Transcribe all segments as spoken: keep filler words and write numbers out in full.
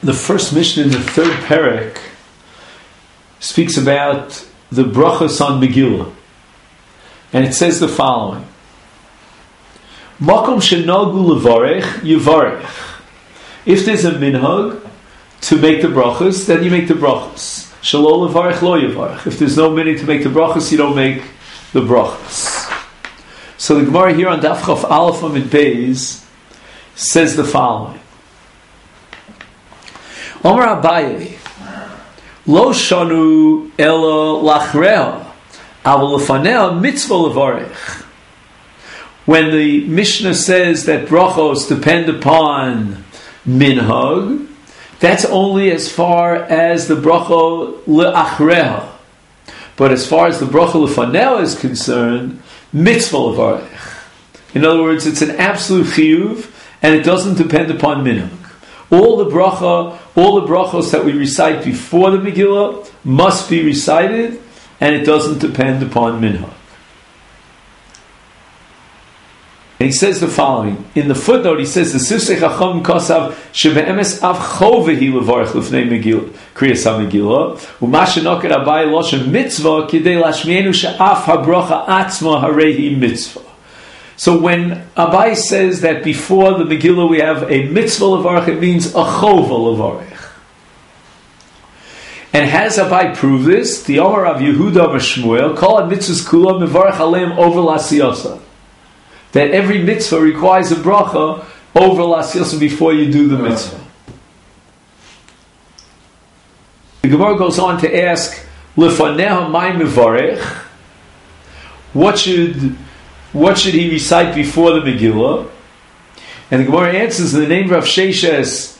the first Mishnah in the third Perek speaks about the brachos on Megillah. And it says the following. Makom shenagu levarech, yivarech. If there's a minhag to make the brachos, then you make the brachos. Shalol levarech, lo yivarech. If there's no minhag to make the brachos, you don't make the brachos. So the Gemara here on Daf Chaf Aleph Amid Beis says the following. Omar Abaye, lo shanu ela lachreha, aval lefanea mitzvah levarech. When the Mishnah says that brachos depend upon minhag, that's only as far as the bracha leachreha. But as far as the bracha lefanea is concerned, mitzvah levarech. In other words, it's an absolute chiyuv, and it doesn't depend upon minhag. All the bracha, all the brachos that we recite before the Megillah must be recited, and it doesn't depend upon minhag. And he says the following in the footnote. He says the Sifsei Chacham Kosav shebeemes av chovehi levarech lifnei Megillah kriyas haMegillah u'ma shenoket Abaye loshen mitzvah kidei lashmienu she'af habracha atzma harehi mitzvah. So when Abaye says that before the Megillah we have a mitzvah levarech, it means a chova levarech. And has Abaye proved this? The Omar of Yehuda B'Shmuel kol mitzvahs kula mevarech aleim over lasiyasa. That every mitzvah requires a bracha over lasiyasa before you do the mitzvah. The Gemara goes on to ask, lefaneha may mevarech. What should what should he recite before the Megillah? And the Gemara answers in the name of Rav Sheshes,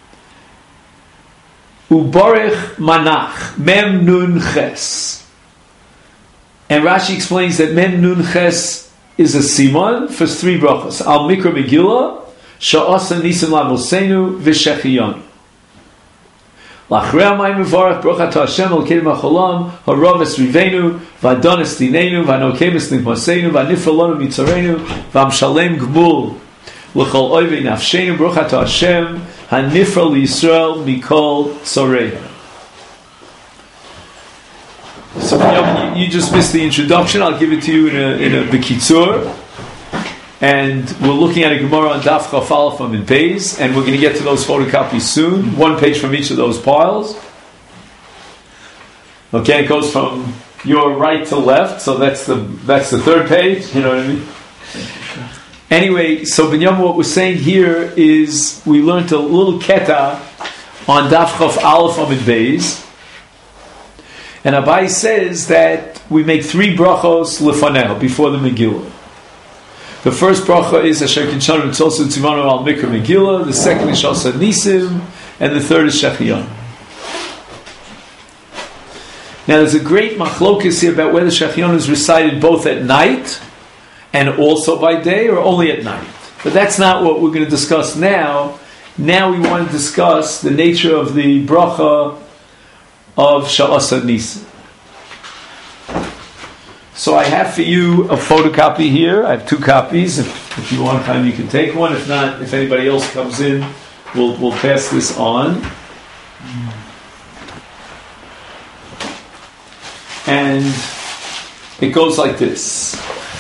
ubarech manach mem nun ches. And Rashi explains that mem nun ches is a siman for three brachos. Al mikra Megillah, sha'asa nisim lavosenu v'shechiyanu. Lachrea may mevarech bracha to Hashem elkeinu macholam haraves rivenu v'adonis dinenu v'anokemis nigmasenu v'nifralonu mitzarenu v'amshalem gmul l'chol oivei nafshenu bracha to Hashem hanifral Yisrael mikol tzoreinu. So you, you just missed the introduction. I'll give it to you in a in a bekitzur, and we're looking at a Gemara on Daf Chaf Aleph Amid Beis, and we're going to get to those photocopies soon. One page from each of those piles. Okay, it goes from your right to left, so that's the that's the third page. You know what I mean? Anyway, so Binyam, what we're saying here is we learned a little keta on Daf Chaf Aleph Amid Beis. And Abaye says that we make three brachos lefaneh before the Megillah. The first bracha is Asher Kinshanu Tzolsu Tzivanu Al Mikra Megillah. The second is Shasa Nisim, and the third is Shechiyan. Now, there's a great machlokas here about whether Shechiyan is recited both at night and also by day, or only at night. But that's not what we're going to discuss now. Now we want to discuss the nature of the bracha of Sha'asa Nisim. So I have for you a photocopy here. I have two copies. If, if you want time, you can take one. If not, if anybody else comes in, we'll we'll pass this on. And it goes like this.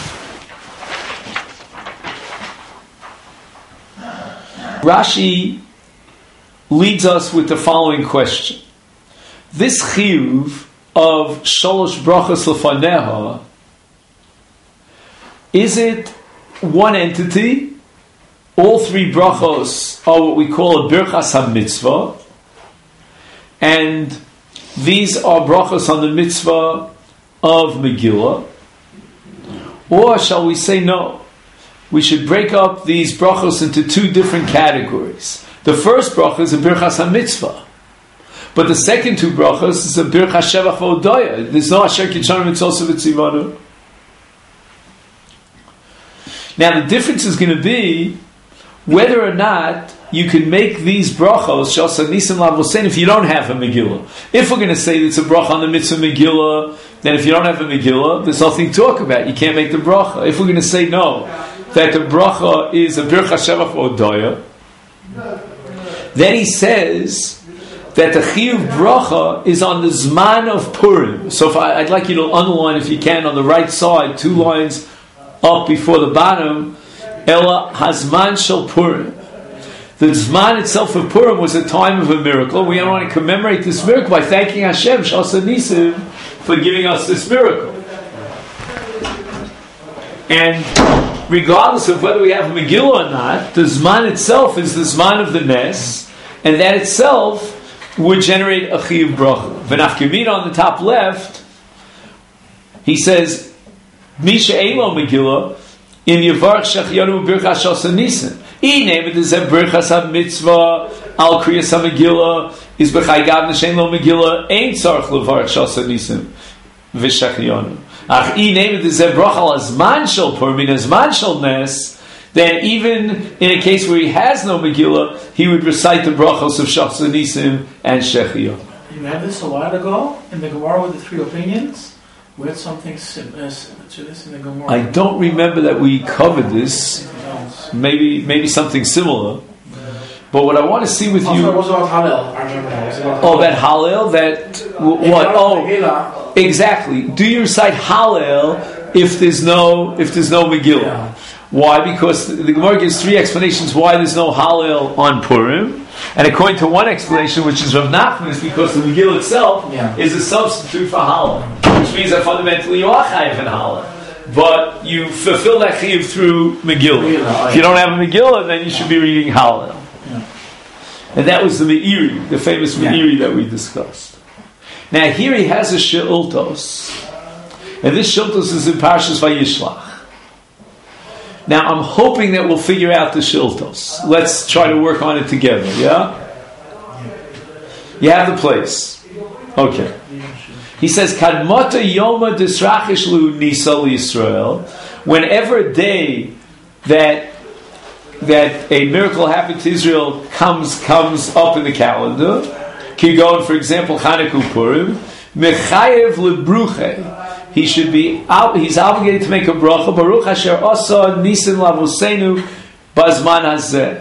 Rashi leads us with the following question. This chiyuv of sholosh brachos lefaneha, is it one entity? All three brachos are what we call a birchas ha-mitzvah, and these are brachos on the mitzvah of Megillah? Or shall we say no? We should break up these brachos into two different categories. The first bracha is a birchas ha-mitzvah. But the second two brachos is a bircha shevach v'odaya. There's no asher kitshanu mitzvah v'tzivanu. Now the difference is going to be whether or not you can make these brachos shasa nisim lavosenu if you don't have a Megillah. If we're going to say it's a bracha on the mitzvah Megillah, then if you don't have a Megillah, there's nothing to talk about. You can't make the bracha. If we're going to say no, that the bracha is a bircha shevach v'odaya, Then he says that the Chiyuv Bracha is on the Zman of Purim. So if I, I'd like you to underline, if you can, on the right side, two lines up before the bottom, Ela Hazman Shel Purim. The Zman itself of Purim was a time of a miracle. We want to commemorate this miracle by thanking Hashem, Shasa Nisim, for giving us this miracle. And regardless of whether we have a Megillah or not, the Zman itself is the Zman of the Nes, and that itself would generate a Chiyuv Bracha. V'nafkamina on the top left, he says, Misha Elo Megillah, in Yavarch Shechyanu Birchas Shasa Nisim. I name it as a Birchas HaMitzvah, Al Kriyas HaMegillah, is B'chai Gav Neshen Lo Megillah, Ein Tzarech Levarch Shasa Nisim, V'Shechyanu. Ach I name it as a Bracha Al Azman Shel Purim, in Azman Shel Nes, then even in a case where he has no Megillah, he would recite the brachos of Shasa Nisim and Shechyanu. You had this a while ago in the Gemara with the three opinions. We had something similar to this in the Gemara. I don't remember that we covered this. Maybe maybe something similar. But what I want to see with you... Also, it was about Hallel. I remember that. Oh, that Hallel? That... What? Oh, exactly. Do you recite Hallel if there's no if there's no Megillah? Yeah. Why? Because the Gemara gives three explanations why there's no Hallel on Purim. And according to one explanation, which is Rav Nachman, is because the Megillah itself yeah. is a substitute for Hallel. Which means that fundamentally you are chayiv in Hallel. But you fulfill that chiyuv through Megillah. Megillah. If you don't have a Megillah, then you should be reading Hallel. Yeah. And that was the Meiri, the famous Meiri yeah. that we discussed. Now here he has a She'ultos. And this She'ultos is in Parshas Vayishlach. Now I'm hoping that we'll figure out the She'ultos. Let's try to work on it together, yeah? You have the place. Okay. He says, Kadmota Yoma Disrachish Lu Nisa Yisrael. Whenever a day that that a miracle happened to Israel comes comes up in the calendar, Kigon, for example, Chanukah Purim, Mechayev LeBruche. He should be he's obligated to make a bracha. Baruch Asher Asa Nisim Lavosenu Bazman Hazeh.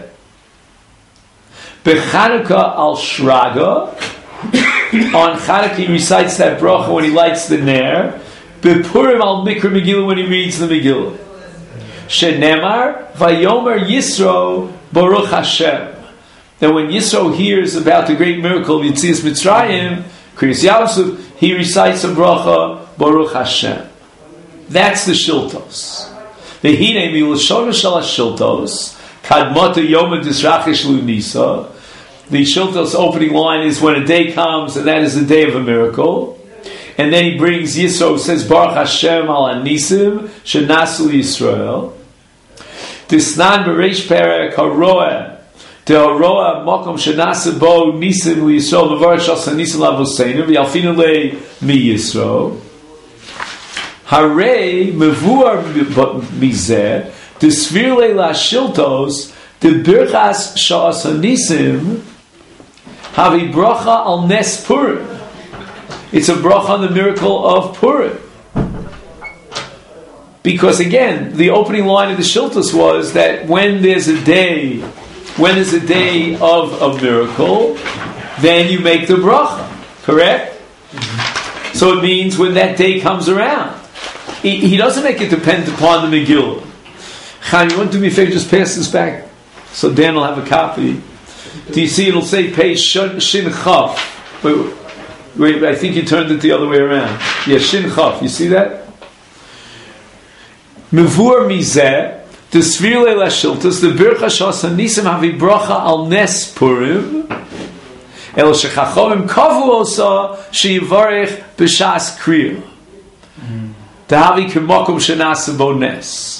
Bechanukah Al Shraga. On Chanukah he recites that bracha when he lights the ner. Bepurim al Mikra Megillah when he reads the Megillah. Shenemar Vayomer Yisro Baruch Hashem. Then when Yisro hears about the great miracle of Yetzias Mitzrayim, Kriyas Yamsuf, he recites a bracha Baruch Hashem. That's the Shiltos. The Hine Milashon Shal Shiltos Kadmota Yoma Disrachish Lu Nisa. The Shiltos opening line is when a day comes, and that is the day of a miracle. And then he brings Yisro, says Baruch Hashem al Anisim Shenasu Yisrael. Tisnan Bereish Perek Haroeh Teharoeh Mokom Shenasa Bo Nisim Yisrael Levarach Shas Nisim Lavoseinu V'Yalfinu Le Mi Yisro Harei Mevuar Mizeh Desvir Le La Shiltos De Birchas Shas Nisim Havi bracha al Nes Purim. It's a bracha on the miracle of Purim. Because again, the opening line of the Shiltos was that when there's a day, when there's a day of a miracle, then you make the bracha. Correct? Mm-hmm. So it means when that day comes around. He, he doesn't make it dependent upon the Megillah. Chaim, you want to do me a favor, just pass this back so Dan will have a copy. Do you see it'll say page Shin Chaf? Wait, wait, I think you turned it the other way around. Yeah, Shin Chaf. You see that? Mevur Mizeh, the Svir Leila Shiltas, the Bircha Shas Nisim Havi Bracha Al Nes Purim, El Shechachovim Kavu Osa Sheyivarech B'Shas Kriya. Tahavi K'Mokum Shenasa Bo Nes.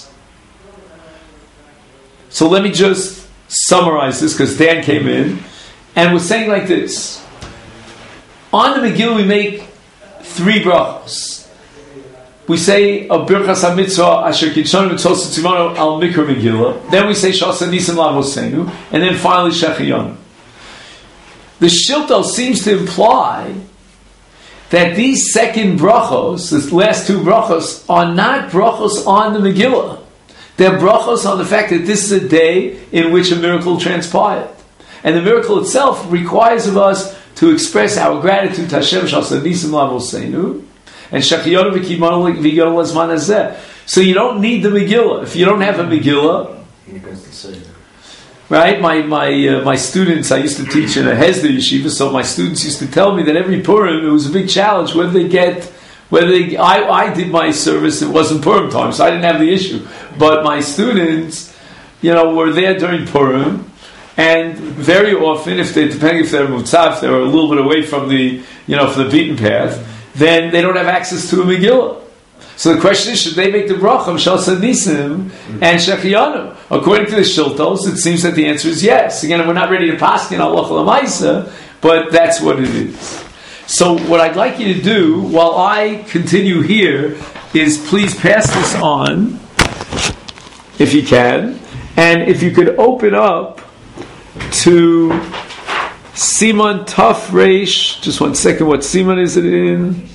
So let me just summarize this because Dan came in and was saying like this. On the Megillah we make three brachos. We say a Birchas HaMitzvah Asher Kitshon Mitzvos Tzivonu Al Mikra Megillah. Then we say Shasa Nisim Lavosenu, and then finally Shechiyanu. The Shiltos seems to imply that these second brachos, the last two brachos, are not brachos on the Megillah. They're brachos on the fact that this is a day in which a miracle transpired. And the miracle itself requires of us to express our gratitude to Hashem Shasa Nisim Lavoseinu and Shachiyonu V'Kimonu V'Yonu Lazman Hazeh. So you don't need the Megillah. If you don't have a Megillah, right? My my uh, my students, I used to teach in a Hesder yeshiva, so my students used to tell me that every Purim it was a big challenge whether they get whether they. I I did my service. It wasn't Purim time, so I didn't have the issue. But my students, you know, were there during Purim. And very often, if they, depending if they're Mutzah, if they're a little bit away from the, you know, from the beaten path, then they don't have access to a Megillah. So the question is, should they make the bracha of Shal Nisim and Shechiyanu? According to the Shiltos, it seems that the answer is yes. Again, we're not ready to paskin halacha l'maisa, but that's what it is. So what I'd like you to do, while I continue here, is please pass this on, if you can, and if you could open up to Siman Taf Reish. Just one second. What Siman is it in?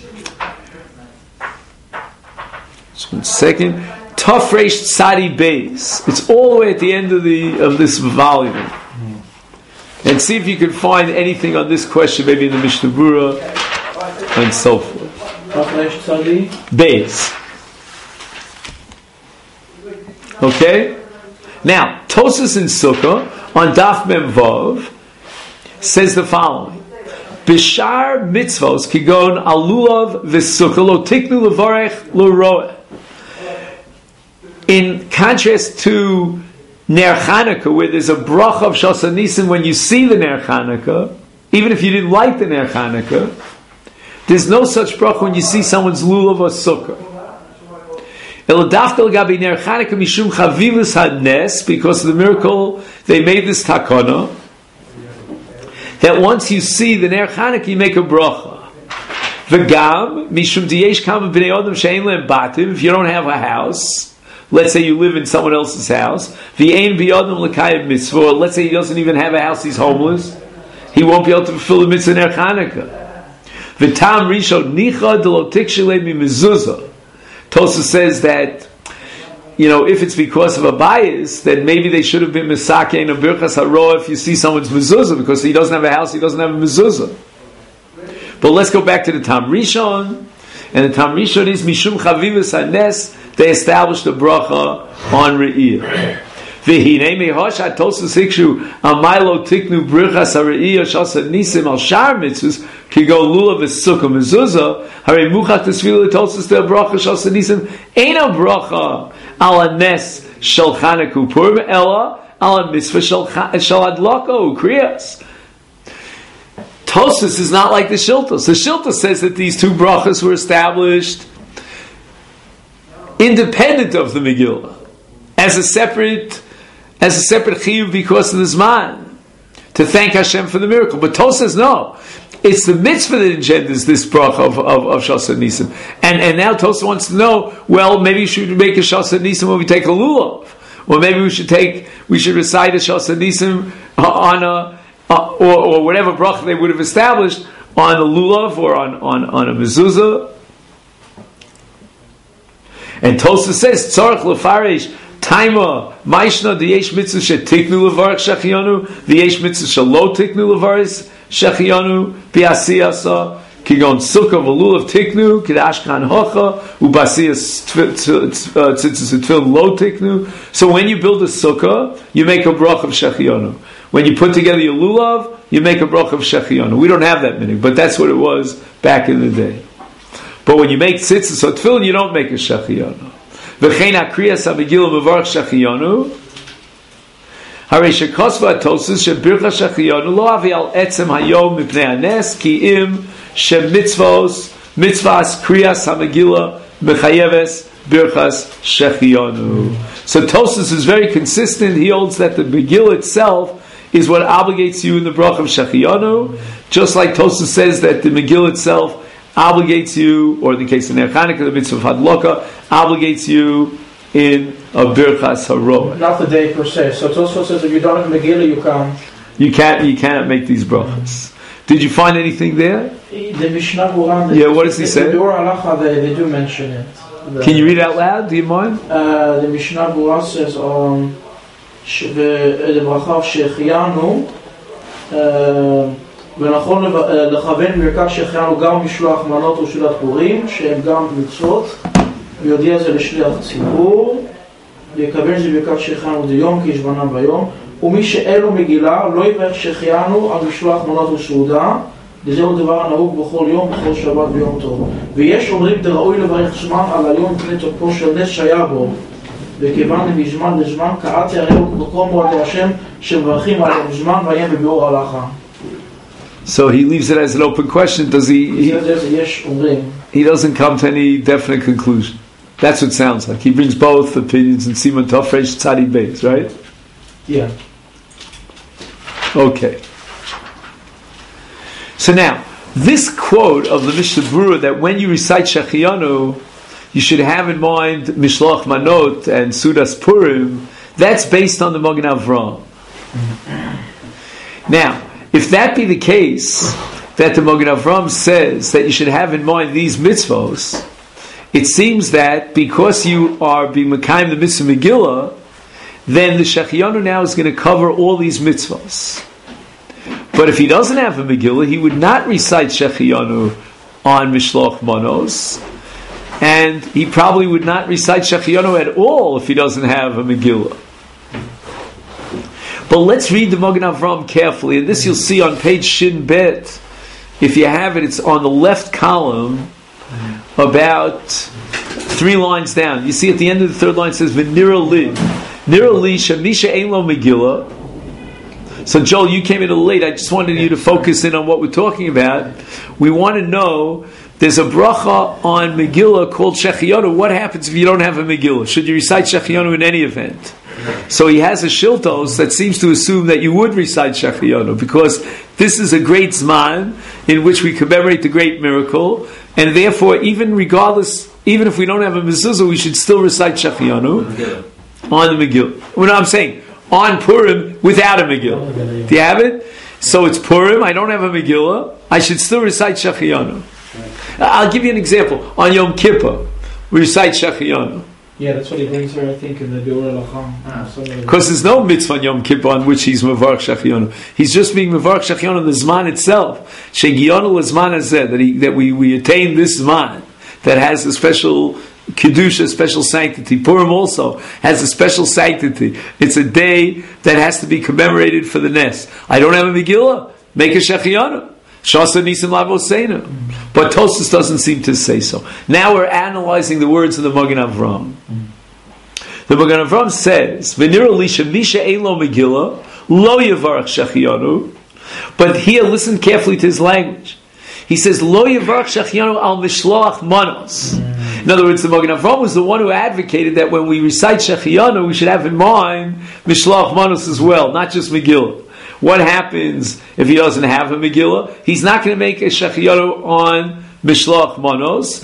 Just one second. Taf Reish Tzadi Beis. It's all the way at the end of the of this volume. And see if you can find anything on this question, maybe in the Mishnah Berurah and so forth. Taf Reish Tzadi Beis. Okay. Now Tosas in Sukkah on Daf Mem Vav says the following: Bishar mitzvos kigon alulav v'sukkah lo tiknu levarech lo roeh. In contrast to Ner Chanukah, where there's a bracha of Shas Nisim when you see the Ner Chanukah, even if you didn't like the Ner Chanukah, there's no such bracha when you see someone's lulav or sukkah. Because of the miracle, they made this takana that once you see the Ner Chanukah, you make a bracha. If you don't have a house, let's say you live in someone else's house, let's say he doesn't even have a house, he's homeless, he won't be able to fulfill the mitzvah Ner Chanukah. Tosa says that, you know, if it's because of a bias, then maybe they should have been Misake and a Birchas Haroah if you see someone's mezuzah, because he doesn't have a house, he doesn't have a mezuzah. But let's go back to the Tam Rishon, and the Tam Rishon is Mishum Chavivus HaNes, they established the bracha on Re'iyah. V'hinei mehoshat Tosas hikshu amaylo tiknu Birchas HaRe'iyah shasa nisim al shar mitzvus ki go lulav v'sukkah mezuzah harei muchat tesvilah Tosas the bracha shasa nisim ain't a bracha ala nes shel Chanukah Purim ella ala mitzvah shel adlaka ukriyas. Tosas is not like the Shiltos. The Shiltos says that these two brachas were established independent of the Megillah, as a separate, as a separate chiyuv because of the Zman, to thank Hashem for the miracle. But Tosas says no, it's the mitzvah that engenders this bracha of of, of Shas Nisim. And and now Tosas wants to know, well, maybe you should make a Shas Nisim when we take a lulav, or maybe we should take we should recite a Shas Nisim on a uh, or or whatever bracha they would have established on a lulav or on on on a mezuzah. And Tosas says tzarich lefarish taima ma'ishna diyesh mitzvah shetiknu levarich shechiyanu diyesh mitzvah shelo tiknu levarich shechiyanu biasiyasa kigon sukkah v'lulav tiknu kidashkan hocha ubasiyas tzitzis tefillin lo tiknu. So when you build a sukkah, you make a brach of shechiyanu. When you put together your lulav, you make a brach of shechiyanu. We don't have that many, but that's what it was back in the day. But when you make tzitzis or tefillin, you don't make a shechiyanu. V'chein hakriyas hamegillah mevarach shechiyanu. Harei shekosva Tosas shebircha shechiyanu lo avi al etzem hayom mipnei hanes ki im shemitzvos mitzvahs kriyas hamegillah mechayeves birchas shechiyanu. So Tosas is very consistent. He holds that the Megillah itself is what obligates you in the bracha of shechiyanu, just like Tosas says that the Megillah itself obligates you, or in the case of Ner Chanukah, the mitzvah of Hadlaka obligates you in a Birchas Haroah. Not the day per se. So Tosfos says if you don't have Megillah, you can't. You can't. You cannot make these brachas. Did you find anything there? The Mishnah Berurah. Yeah. What does he say? The Biur Halacha, they, they do mention it. The, Can you read it out loud? Do you mind? Uh, the Mishnah Berurah says on the bracha of Shechiyanu. ונכון לכוון ברכת שהחיינו גם משלוח מנות ושאלת פורים, שהם גם מצוות, ויודיע זה לשליח ציבור, ויקבל זה ברכת שהחיינו דיום, כי יש בנם ביום, ומי שאלו מגילה לא יברך שהחיינו על משלוח מנות וסעודה, וזהו דבר הנהוג בכל יום, בכל שבת ביום טוב. ויש אומרים דראוי לברך זמן על היום פני תוקפו של נס שהיה בו, וכיוון מזמן לזמן קראתי הרי בכל מועדי השם שמברכים על זמן והם בביאור הלכה. So he leaves it as an open question. Does he? He, he doesn't come to any definite conclusion. That's what it sounds like. He brings both opinions in Siman Tofresh Tzadi Beis, right? Yeah. Okay. So now, this quote of the Mishnah Berurah that when you recite Shechiyanu, you should have in mind Mishloach Manot and Sudas Purim, that's based on the Magen Avraham. Now, if that be the case, that the Magen Avraham says that you should have in mind these mitzvos, it seems that because you are being Mekayim the mitzvah Megillah, then the Shechiyanu now is going to cover all these mitzvos. But if he doesn't have a Megillah, he would not recite Shechiyanu on Mishloach Manos, and he probably would not recite Shechiyanu at all if he doesn't have a Megillah. But let's read the Magen Avraham carefully, and this you'll see on page Shin Bet. If you have it, it's on the left column, about three lines down. You see at the end of the third line it says V'nira li. Nira li shamisha ein lo Megillah. So Joel, you came in a little late. I just wanted you to focus in on what we're talking about. We want to know, there's a bracha on Megillah called Shechiyanu. What happens if you don't have a Megillah? Should you recite Shechiyanu in any event? So he has a shiltos that seems to assume that you would recite Shechiyanu, because this is a great zman in which we commemorate the great miracle, and therefore, even regardless, even if we don't have a mezuzah, we should still recite Shechiyanu on the Megillah. Well, no, I'm saying on Purim without a Megillah. Do you have it? So it's Purim, I don't have a Megillah, I should still recite Shechiyanu. I'll give you an example. On Yom Kippur, we recite Shechiyanu. Yeah, that's what he brings here, I think, in the Biur Lacham. Because there's no mitzvah on Yom Kippur on which he's Mevarch Shechiyanu. He's just being Mevarch Shechiyanu in the Zman itself. Shegiyanu l'Zman hazeh, that, he, that we, we attain this Zman that has a special Kedusha, special sanctity. Purim also has a special sanctity. It's a day that has to be commemorated for the Nes. I don't have a Megillah, make a Shechiyanu. Shasa Nisim Lavoseinu. But Tosfos doesn't seem to say so. Now we're analyzing the words of the Magen Avraham. The Magen Avraham says, V'nira lisha misha ein lo Megillah, lo yivarach Shechiyanu. But here, listen carefully to his language. He says, Lo yivarach Shechiyanu al mishloach manos. In other words, the Magen Avraham was the one who advocated that when we recite Shechiyanu, we should have in mind mishloach manos as well, not just Megillah. What happens if he doesn't have a Megillah? He's not going to make a Shechiyanu on Mishloach Manos.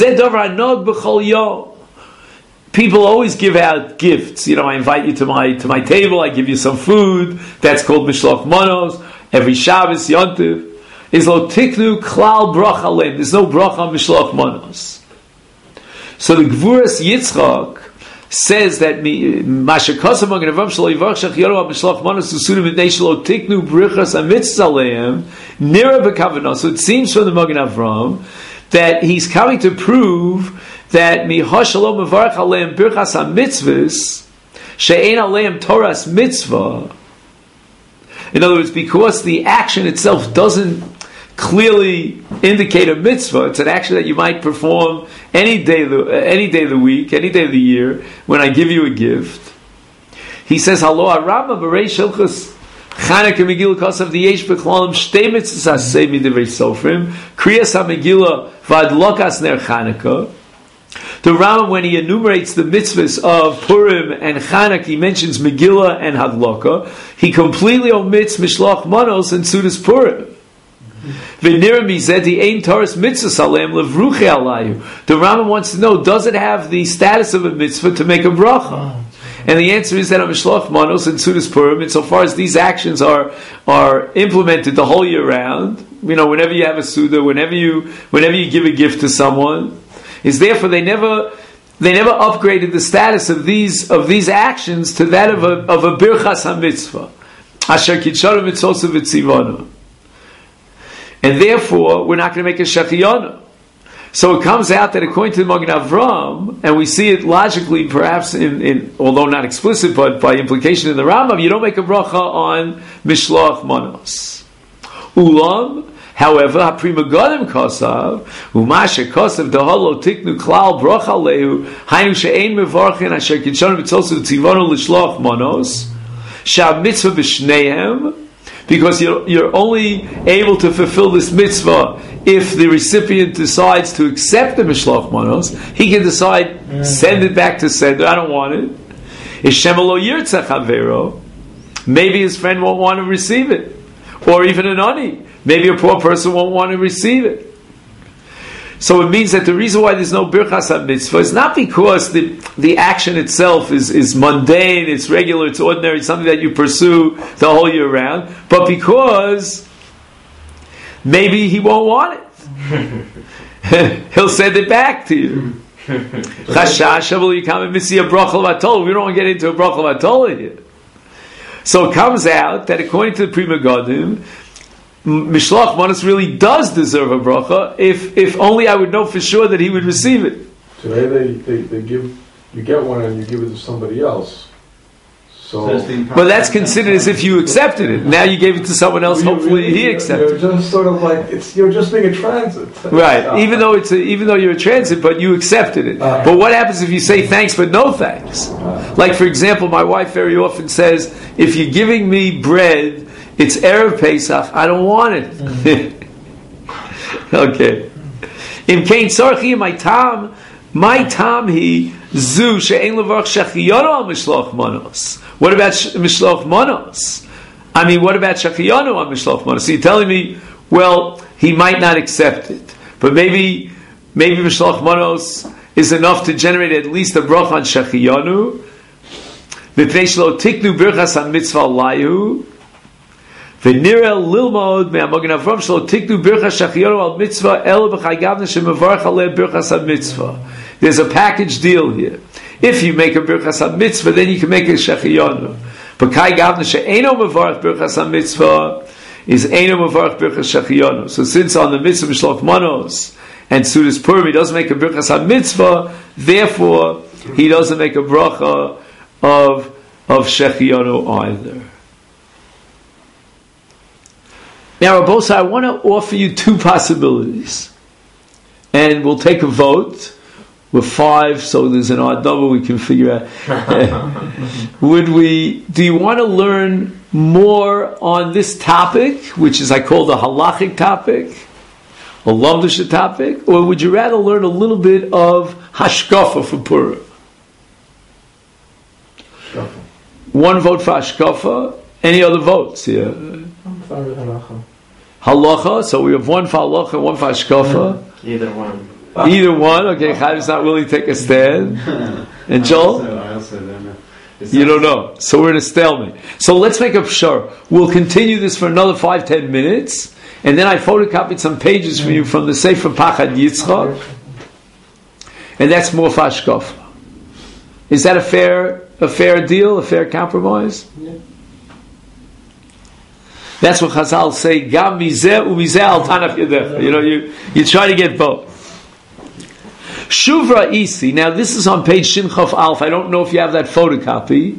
Mm. People always give out gifts. You know, I invite you to my to my table, I give you some food. That's called Mishloach Manos. Every Shabbos, Yontiv. Is lo tiknu klal bracha leim. There's no bracha on Mishloach Manos. So the Gvuras Yitzchak says that Mashakasa Magen Avraham shelo yivarach Shechiyanu al Mishloach Manos usunim v'nei shelo tiknu brichas amitzvah aleim nira b'kavanah. So it seems from the Magen Avraham that he's coming to prove that mihashalo mevarach aleim brichas hamitzvahs she'ein aleim Torah's mitzvah. In other words, because the action itself doesn't clearly indicate a mitzvah, it's an action that you might perform any day, of the, any day of the week, any day of the year, when I give you a gift. He says, Halo Arama B'rei Shilchus Chanukah Megillah Kosav Diyesh B'Klalim Shtei Mitzvahs Aseh Midivrei Sofrim Kriyas HaMegillah V'Adlokas Ner Chanukah. The Rambam, when he enumerates the mitzvahs of Purim and Chanukah, he mentions Megillah and Hadlokah. He completely omits Mishloach Manos and Sudas Purim. The Rambam wants to know, does it have the status of a mitzvah to make a bracha? And the answer is that on Mishloach Manos and Sudas Purim, insofar as these actions are are implemented the whole year round, you know, whenever you have a Suda, whenever you whenever you give a gift to someone, is therefore they never they never upgraded the status of these of these actions to that of a of a birchas hamitzvah. Asher kitshanu mitzvosav v'tzivanu. And therefore, we're not going to make a shechiyanu. So it comes out that according to the Magen Avram, and we see it logically, perhaps in, in although not explicit, but by implication in the Rambam, you don't make a bracha on mishloach manos. Ulam, however, haprima godim kosav, umashe kosav dehalo tiknu klal bracha lehu, hainu she'ein mevarchin asher kitshanu mitzvosav v'tzivanu l'shloach manos, shah mitzvah b'shneihem, because you're, you're only able to fulfill this mitzvah if the recipient decides to accept the mishloach manos. He can decide, mm-hmm. send it back to sender, I don't want it. Maybe his friend won't want to receive it. Or even an ani. Maybe a poor person won't want to receive it. So it means that the reason why there's no birchas ha-mitzvah is not because the, the action itself is, is mundane, it's regular, it's ordinary, it's something that you pursue the whole year round, but because maybe he won't want it. He'll send it back to you. We don't want to get into a bracha v'atola here. So it comes out that according to the Pri Megadim, Mishloach Manos really does deserve a bracha if if only I would know for sure that he would receive it. Today they, they, they give, you get one and you give it to somebody else. So, but that's considered as if you accepted it. Now you gave it to someone else. Well, hopefully really, he accepted it. You're just sort of like it's. You're just being a transit, right? Uh, even though it's a, even though you're a transit, but you accepted it. Uh, but what happens if you say thanks but no thanks? Uh, like for example, my wife very often says, "If you're giving me bread, it's Erev Pesach. I don't want it." Mm-hmm. Okay. Im kain tzarchi my tam, my tam he zu she'en levarch shechiyanu al mishloach manos. What about mishloach manos? I mean, what about shechiyanu al mishloach manos? So you're telling me, well, he might not accept it, but maybe maybe mishloach manos is enough to generate at least a bracha on shechiyanu. V'pnei shelo tiknu birchas ha-mitzvah layu. V'nira lilmod me'amagen avram shelo tiknu birchas shechiyanu al mitzvah el b'chaygavna shemevarach aleh birchas ha-mitzvah. There's a package deal here. If you make a birchas ha-mitzvah, then you can make a shechiyanu. But kai gavna she'eno mevarach birchas ha-mitzvah is eno mevarach birchas shechiyanu. So since on the mitzvah mishloach manos and Sudas Purim he doesn't make a birchas ha-mitzvah, therefore he doesn't make a bracha of of shechiyanu either. Now, Rabosa, I want to offer you two possibilities, and we'll take a vote. We're five, so there's an odd number we can figure out. Would we? Do you want to learn more on this topic, which is I call the halachic topic, a lamdusha topic, or would you rather learn a little bit of hashkafa for Purim? Hashkafa. One vote for hashkafa. Any other votes here? I'm fine with halacha. Halacha. So we have one for halacha, one for hashkafa. Either one. Either one. Okay, Chaim's not willing to take a stand. And Joel? I also, I also don't know. You don't know. So we're in a stalemate. So let's make a pshar. We'll continue this for another five, ten minutes, and then I photocopied some pages for you from the Sefer Pachad Yitzchak, and that's more hashkafa. Is that a fair, a fair deal, a fair compromise? Yeah. That's what Chazal say. Gam mizeh u'mizeh al tanach yedecha. You know, you you try to get both. Shuvra Isi. Now this is on page Shin Chof Alf. I don't know if you have that photocopy.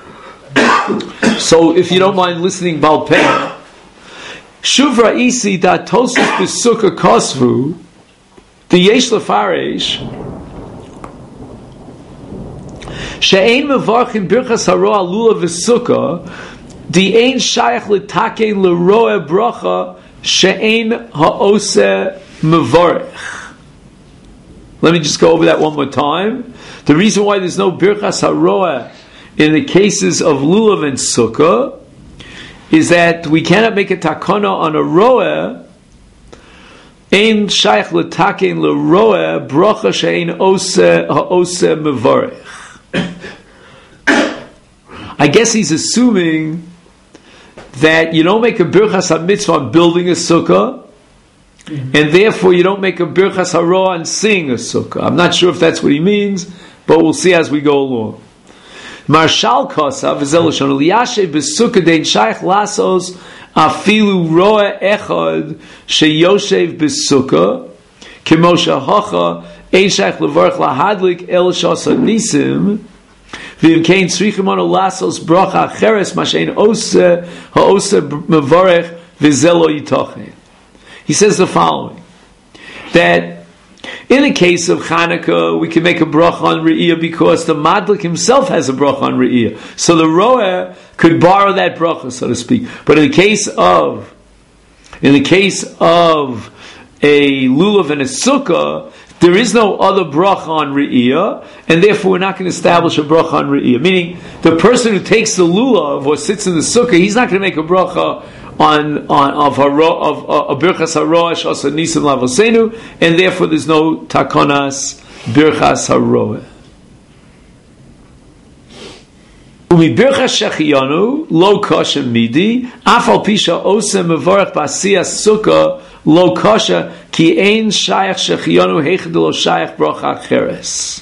So if you don't mind listening, Baal Peh. Shuvra Isi da Tosuf B'Sukkah Kosvu the Yesh Lefaresh She'ein Mevarchin Birchas Haro Alula V'Sukkah the Ein Shayach L'Takein L'Roeh Bracha She'ein Ha'oseh Mevarech. Let me just go over that one more time. The reason why there's no Birchas HaRoeh in the cases of Lulav and Sukkah is that we cannot make a takana on a Roeh Ein Shaykh L'Takein L'Roeh Bracha She'ein Oseh Ha'oseh Mevarech. I guess he's assuming that you don't make a Birchas HaMitzvah on building a Sukkah, mm-hmm. and therefore you don't make a Birchas HaRoeh on seeing a Sukkah. I'm not sure if that's what he means, but we'll see as we go along. Marshal Kosav is Eloshon Liyashe Besukkah Dein Shaykh Lasos Afilu Roa Echad Sheyoshev Besukkah Kimosha Hocha Ein Shaykh Levarch Lahadlik El Shasa Nisim V'im Kein Tzrichim Ono Lasos Bracha Cheres Mashein Ose Ha'ose Mevarech V'Zelo Yitochen. He says the following, that in the case of Chanukah, we can make a bracha on Re'iyah because the Madlik himself has a bracha on Re'iyah. So the Roeh could borrow that bracha, so to speak. But in the case of, in the case of a Lulav and a Sukkah, there is no other bracha on Re'iyah, and therefore we're not going to establish a bracha on Re'iyah. Meaning, the person who takes the Lulav or sits in the Sukkah, he's not going to make a bracha on on of haro of a birchas haroah shasa nisim lavosenu, and therefore there's no takonas birchas haroah. Umi birchas shechiyanu lo kosher midi afal pisha osem mevarach basiyas sukkah lo kosher ki ein shayach shechiyanu heichad lo shayach bracha cheres.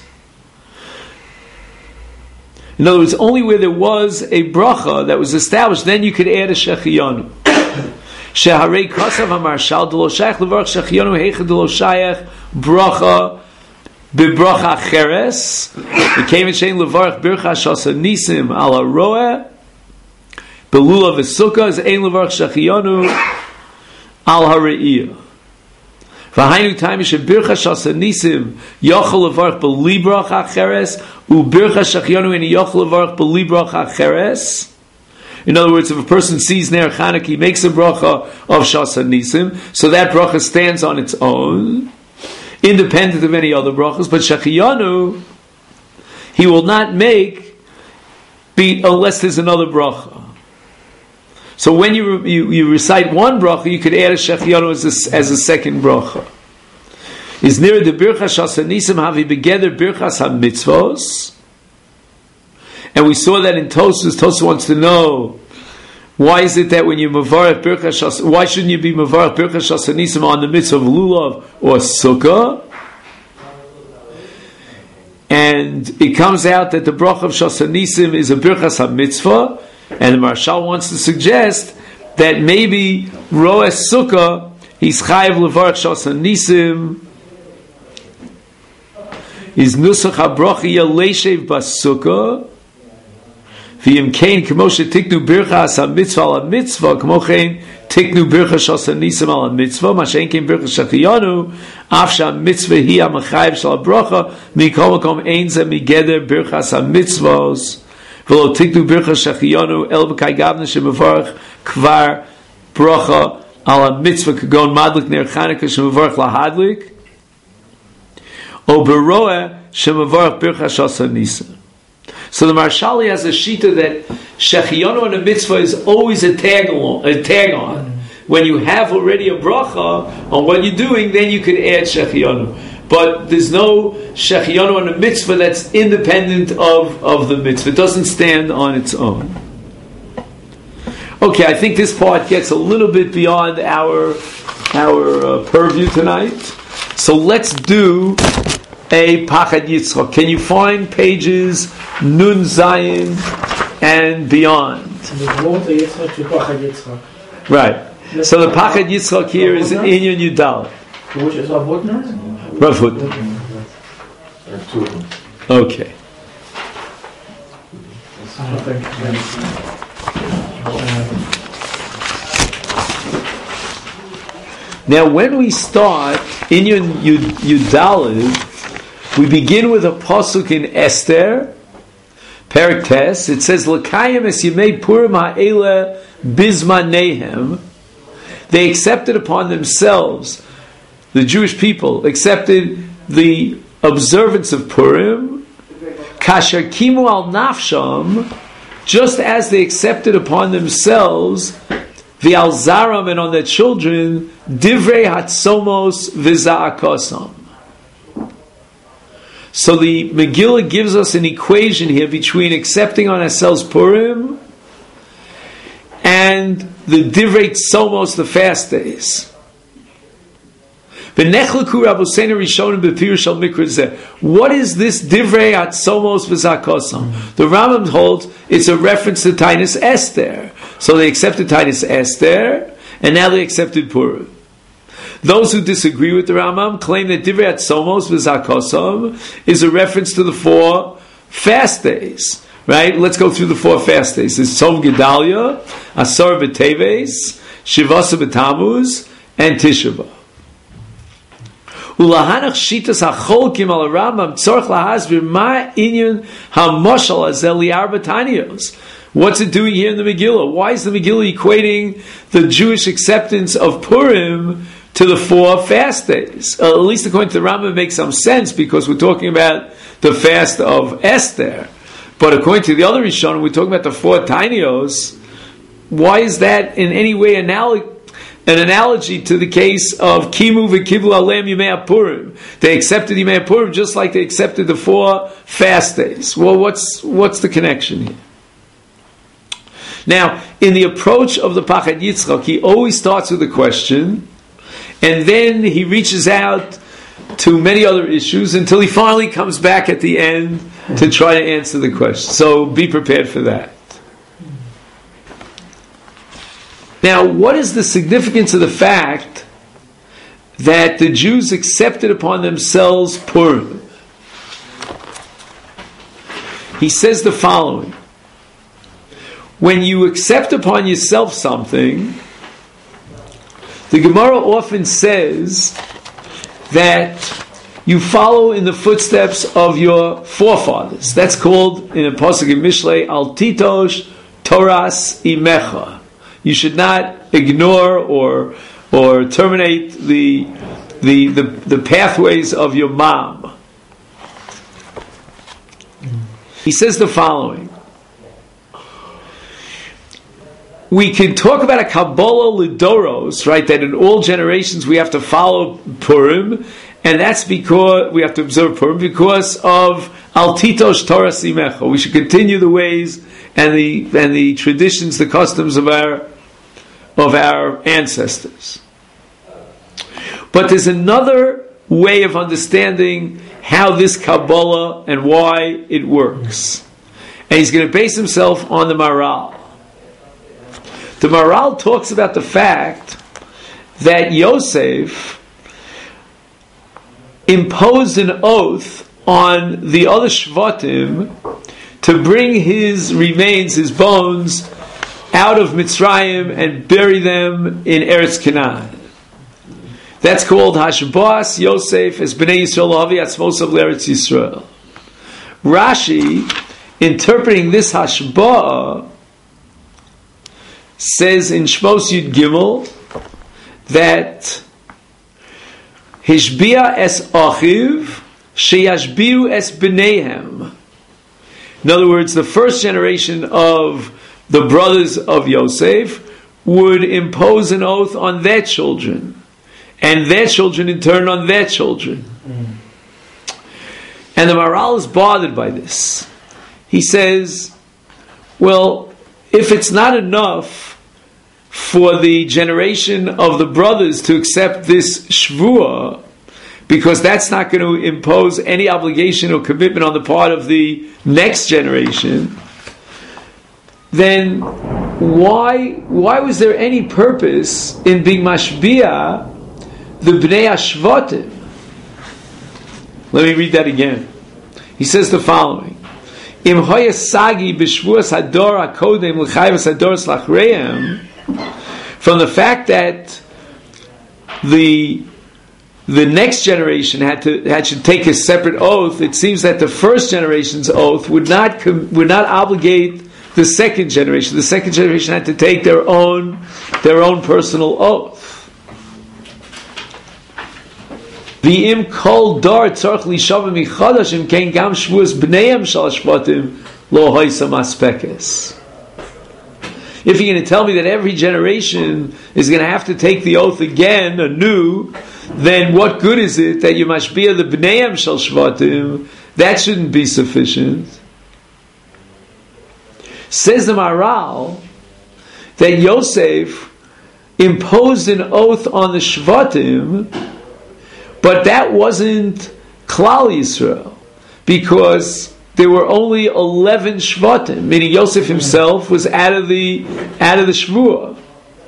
In other words, only where there was a bracha that was established, then you could add a shechiyanu. Sheharei kasav hamarshal delo shayach levarach shechiyanu heichad lo shayach bracha bebracha cheres. It came in shein levarach bircha shasa nisim al haroeh belulav v'sukkah is ein levarach shechiyanu al hareiyah. V'hainu time she bircha shasa nisim yochel levarach beli bracha cheres u bircha shechiyanu and yochel levarach beli bracha cheres. In other words, if a person sees Ner Chanukah, he makes a bracha of Shasa Nisim, so that bracha stands on its own, independent of any other brachas. But Shechiyanu, he will not make be unless there's another bracha. So when you you, you recite one bracha, you could add a Shechiyanu as a, as a second bracha. Is near the bircha Shasa Nisim havi begeder birchas ha-mitzvos. And we saw that in Tosfos. Tosfos wants to know, why is it that when you mavarech birchas shas, why shouldn't you be mavarech birchas shasa nisim on the mitzvah of lulav or sukkah? And it comes out that the bracha of shasa nisim is a birchas ha-mitzvah, and the Marshal wants to suggest that maybe roeh sukkah he's chayav levarech shasa nisim is nusach ha-bracha yaleshev basukkah. V'im kein k'moshe tiknu birchas ha-mitzvah al ha-mitzvah k'mochein tiknu birchas shasa nisim al ha-mitzvah mashen kein birchas shechiyanu af sha-mitzvah hi ha-mechayev shal ha-bracha mikol makom ein ze migeder birchas ha-mitzvahs v'lo tiknu birchas shechiyanu el b'kai gavna shemevarach kvar bracha al ha-mitzvah k'gon madlik ner Chanukah shemevarach lahadlik o beroeh shemevarach birchas shasa nisim. So the Marshali has a shita that Shechiyanu on a mitzvah is always a tag along, a tag on. When you have already a bracha on what you're doing, then you can add Shechiyanu. But there's no Shechiyanu on a mitzvah that's independent of, of the mitzvah. It doesn't stand on its own. Okay, I think this part gets a little bit beyond our our uh, purview tonight. So let's do a Pachad Yitzchak. Can you find pages Nun Zayin and beyond? Right. So the Pachad Yitzchak here is in Inyan Yudal. Which is Rav Hutner? Rav Hutner. Okay. Now when we start Inyan Yudal, we begin with a pasuk in Esther, Perek Tes. It says, "L'kayim es yemei Purim ha'ele bizmanehem." They accepted upon themselves, the Jewish people accepted the observance of Purim, kasher kimu al nafsham, just as they accepted upon themselves v'al zaram and on their children divrei hatzomos v'za'akosam. So the Megillah gives us an equation here between accepting on ourselves Purim and the Divrei Tzomos, the fast days. What is this divrei atzomos v'zakosam? The Rambam holds it's a reference to Tainus Esther. So they accepted Tainus Esther, and now they accepted Purim. Those who disagree with the Rambam claim that divrei atzomos v'zakosam is a reference to the four fast days. Right? Let's go through the four fast days. It's Tzom Gedalia, Asar B'Teves, Shivasa B'Tamuz, and Tisha B'Av. Ulahanach shitas hacholkim al Rambam tzorch lahasvir ma inyan hamoshal azel li'arba tanios. What's it doing here in the Megillah? Why is the Megillah equating the Jewish acceptance of Purim to the four fast days? Uh, at least according to the Rambam, it makes some sense because we're talking about the fast of Esther. But according to the other Rishonim, we're talking about the four tinios. Why is that in any way analog? An analogy to the case of Kimu v'Kiblu Aleim Yimei Purim. They accepted Yimei Purim just like they accepted the four fast days. Well, what's what's the connection here? Now, in the approach of the Pachad Yitzchak, he always starts with a question, and then he reaches out to many other issues until he finally comes back at the end to try to answer the question. So be prepared for that. Now, what is the significance of the fact that the Jews accepted upon themselves Purim? He says the following. When you accept upon yourself something, the Gemara often says that you follow in the footsteps of your forefathers. That's called, in a pasuk in Mishlei, Al Titosh Toras Imecha. You should not ignore or or terminate the the the, the pathways of your mom. He says the following. We can talk about a Kabbalah Lidoros, right, that in all generations we have to follow Purim, and that's because we have to observe Purim because of Al Titosh Torah Simecha. We should continue the ways and the and the traditions, the customs of our of our ancestors. But there's another way of understanding how this Kabbalah and why it works. And he's going to base himself on the Maral. The Maral talks about the fact that Yosef imposed an oath on the other Shvatim to bring his remains, his bones, out of Mitzrayim and bury them in Eretz Canaan. That's called Hashbas Yosef as Bnei Yisrael Lahavi Atzmos of Eretz Yisrael. Rashi, interpreting this Hashbah, says in Shmos Yud Gimel that Hishbia es Achiv Sheyashbiu es Bneihem. In other words, the first generation of the brothers of Yosef would impose an oath on their children, and their children in turn on their children. Mm. And the Maral is bothered by this. He says, well, if it's not enough for the generation of the brothers to accept this shvuah, because that's not going to impose any obligation or commitment on the part of the next generation, then why why was there any purpose in being mashbiah the Bnei Ashvatim? Let me read that again. He says the following: Im hoyasagi b'shvuas hador hakodem l'chayvus hadoros lachreim. From the fact that the the next generation had to had to take a separate oath, it seems that the first generation's oath would not com, would not obligate the second generation. The second generation had to take their own their own personal oath. V'im kol dar tzarich lishava michadash im kein gam shvuas bneihem shal shvatim lo hoysa maspekes. If you're going to tell me that every generation is going to have to take the oath again anew, then what good is it that you mashbiah the bneihem shal shvatim? That shouldn't be sufficient. Says the Maral that Yosef imposed an oath on the Shvatim But that wasn't Klal Yisrael, because there were only eleven Shvatim, meaning Yosef himself was out of the out of the Shvuah.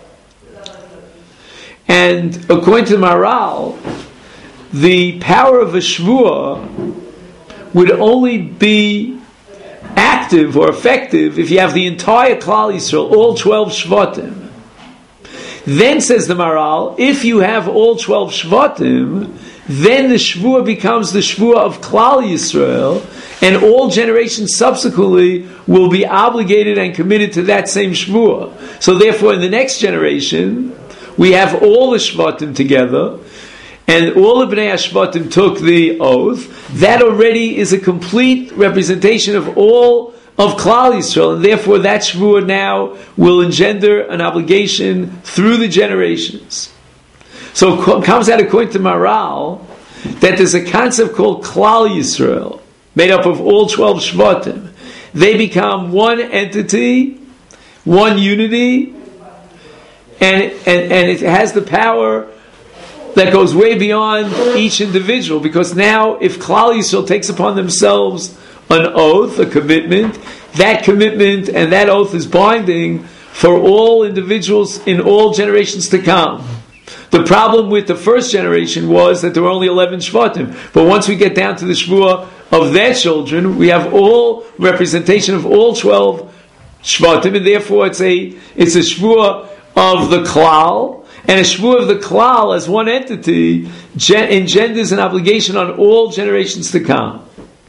And according to Maral, the power of a Shvuah would only be active or effective if you have the entire Klal Yisrael, all twelve Shvatim. Then says the Maral, if you have all twelve Shvatim, then the Shvuah becomes the Shvuah of Klal Yisrael, and all generations subsequently will be obligated and committed to that same Shvuah. So therefore, in the next generation, we have all the Shvatim together, and all of Bnei HaShvatim took the oath. That already is a complete representation of all of Klal Yisrael, and therefore that Shvuah now will engender an obligation through the generations. So it comes out, according to Maral, that there's a concept called Klal Yisrael, made up of all twelve Shvatim. They become one entity, one unity, and, and, and it has the power that goes way beyond each individual, because now if Klal Yisrael takes upon themselves an oath, a commitment, that commitment and that oath is binding for all individuals in all generations to come. The problem with the first generation was that there were only eleven Shvatim, but once we get down to the Shvuah of their children, we have all representation of all twelve Shvatim, and therefore it's a it's a Shvuah of the Klal, and a Shvuah of the Klal as one entity gen- engenders an obligation on all generations to come.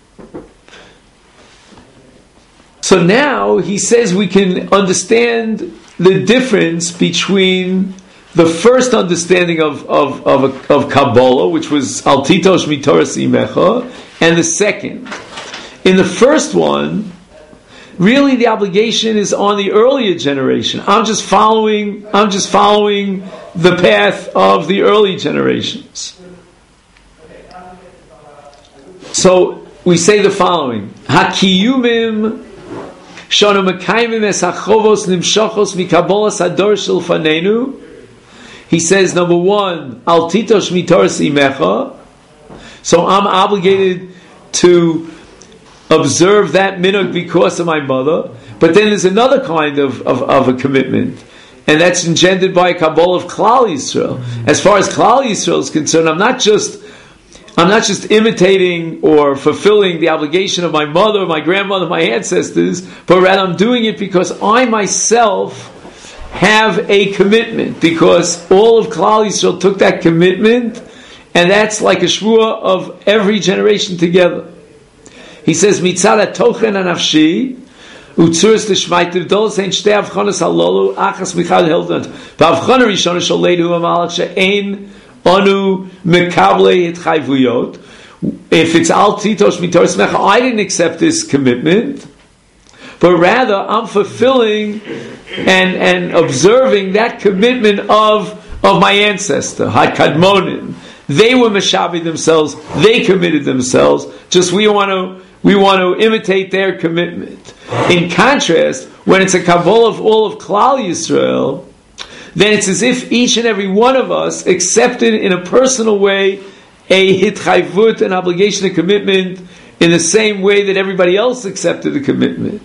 So now he says we can understand the difference between the first understanding of of of, of Kabbalah, which was Al Titosh Mitoras Imecha, and the second. In the first one, really the obligation is on the earlier generation. I'm just following. I'm just following the path of the early generations. So we say the following: Hakiyumim shonu mekayimim es hachovos nimshachos mikabolas hador shel fanenu. He says, number one, Al Titosh Mitoras Imecha. So I'm obligated to observe that minhag because of my mother. But then there's another kind of, of, of a commitment, and that's engendered by a Kabbalah of Klal Yisrael. As far as Klal Yisrael is concerned, I'm not just I'm not just imitating or fulfilling the obligation of my mother, my grandmother, my ancestors, but rather I'm doing it because I myself have a commitment, because all of Klal Yisrael took that commitment, and that's like a shvuah of every generation together. He says, Mitzad hatochen hanafshi, utzuris l'shmaitiv dol sein shtei avchonas halolu, achas michad hildan. Ba'avchona rishona sholedu ha'malach she'ein anu mekable hitchayvuyot. If it's al titosh mitoras mecha, I didn't accept this commitment, but rather I'm fulfilling and, and observing that commitment of, of my ancestor, HaKadmonim. They were Meshabi themselves, they committed themselves, just we want to we want to imitate their commitment. In contrast, when it's a Kabbalah of all of Klal Yisrael, then it's as if each and every one of us accepted in a personal way a hitchayvut, an obligation, a commitment, in the same way that everybody else accepted the commitment.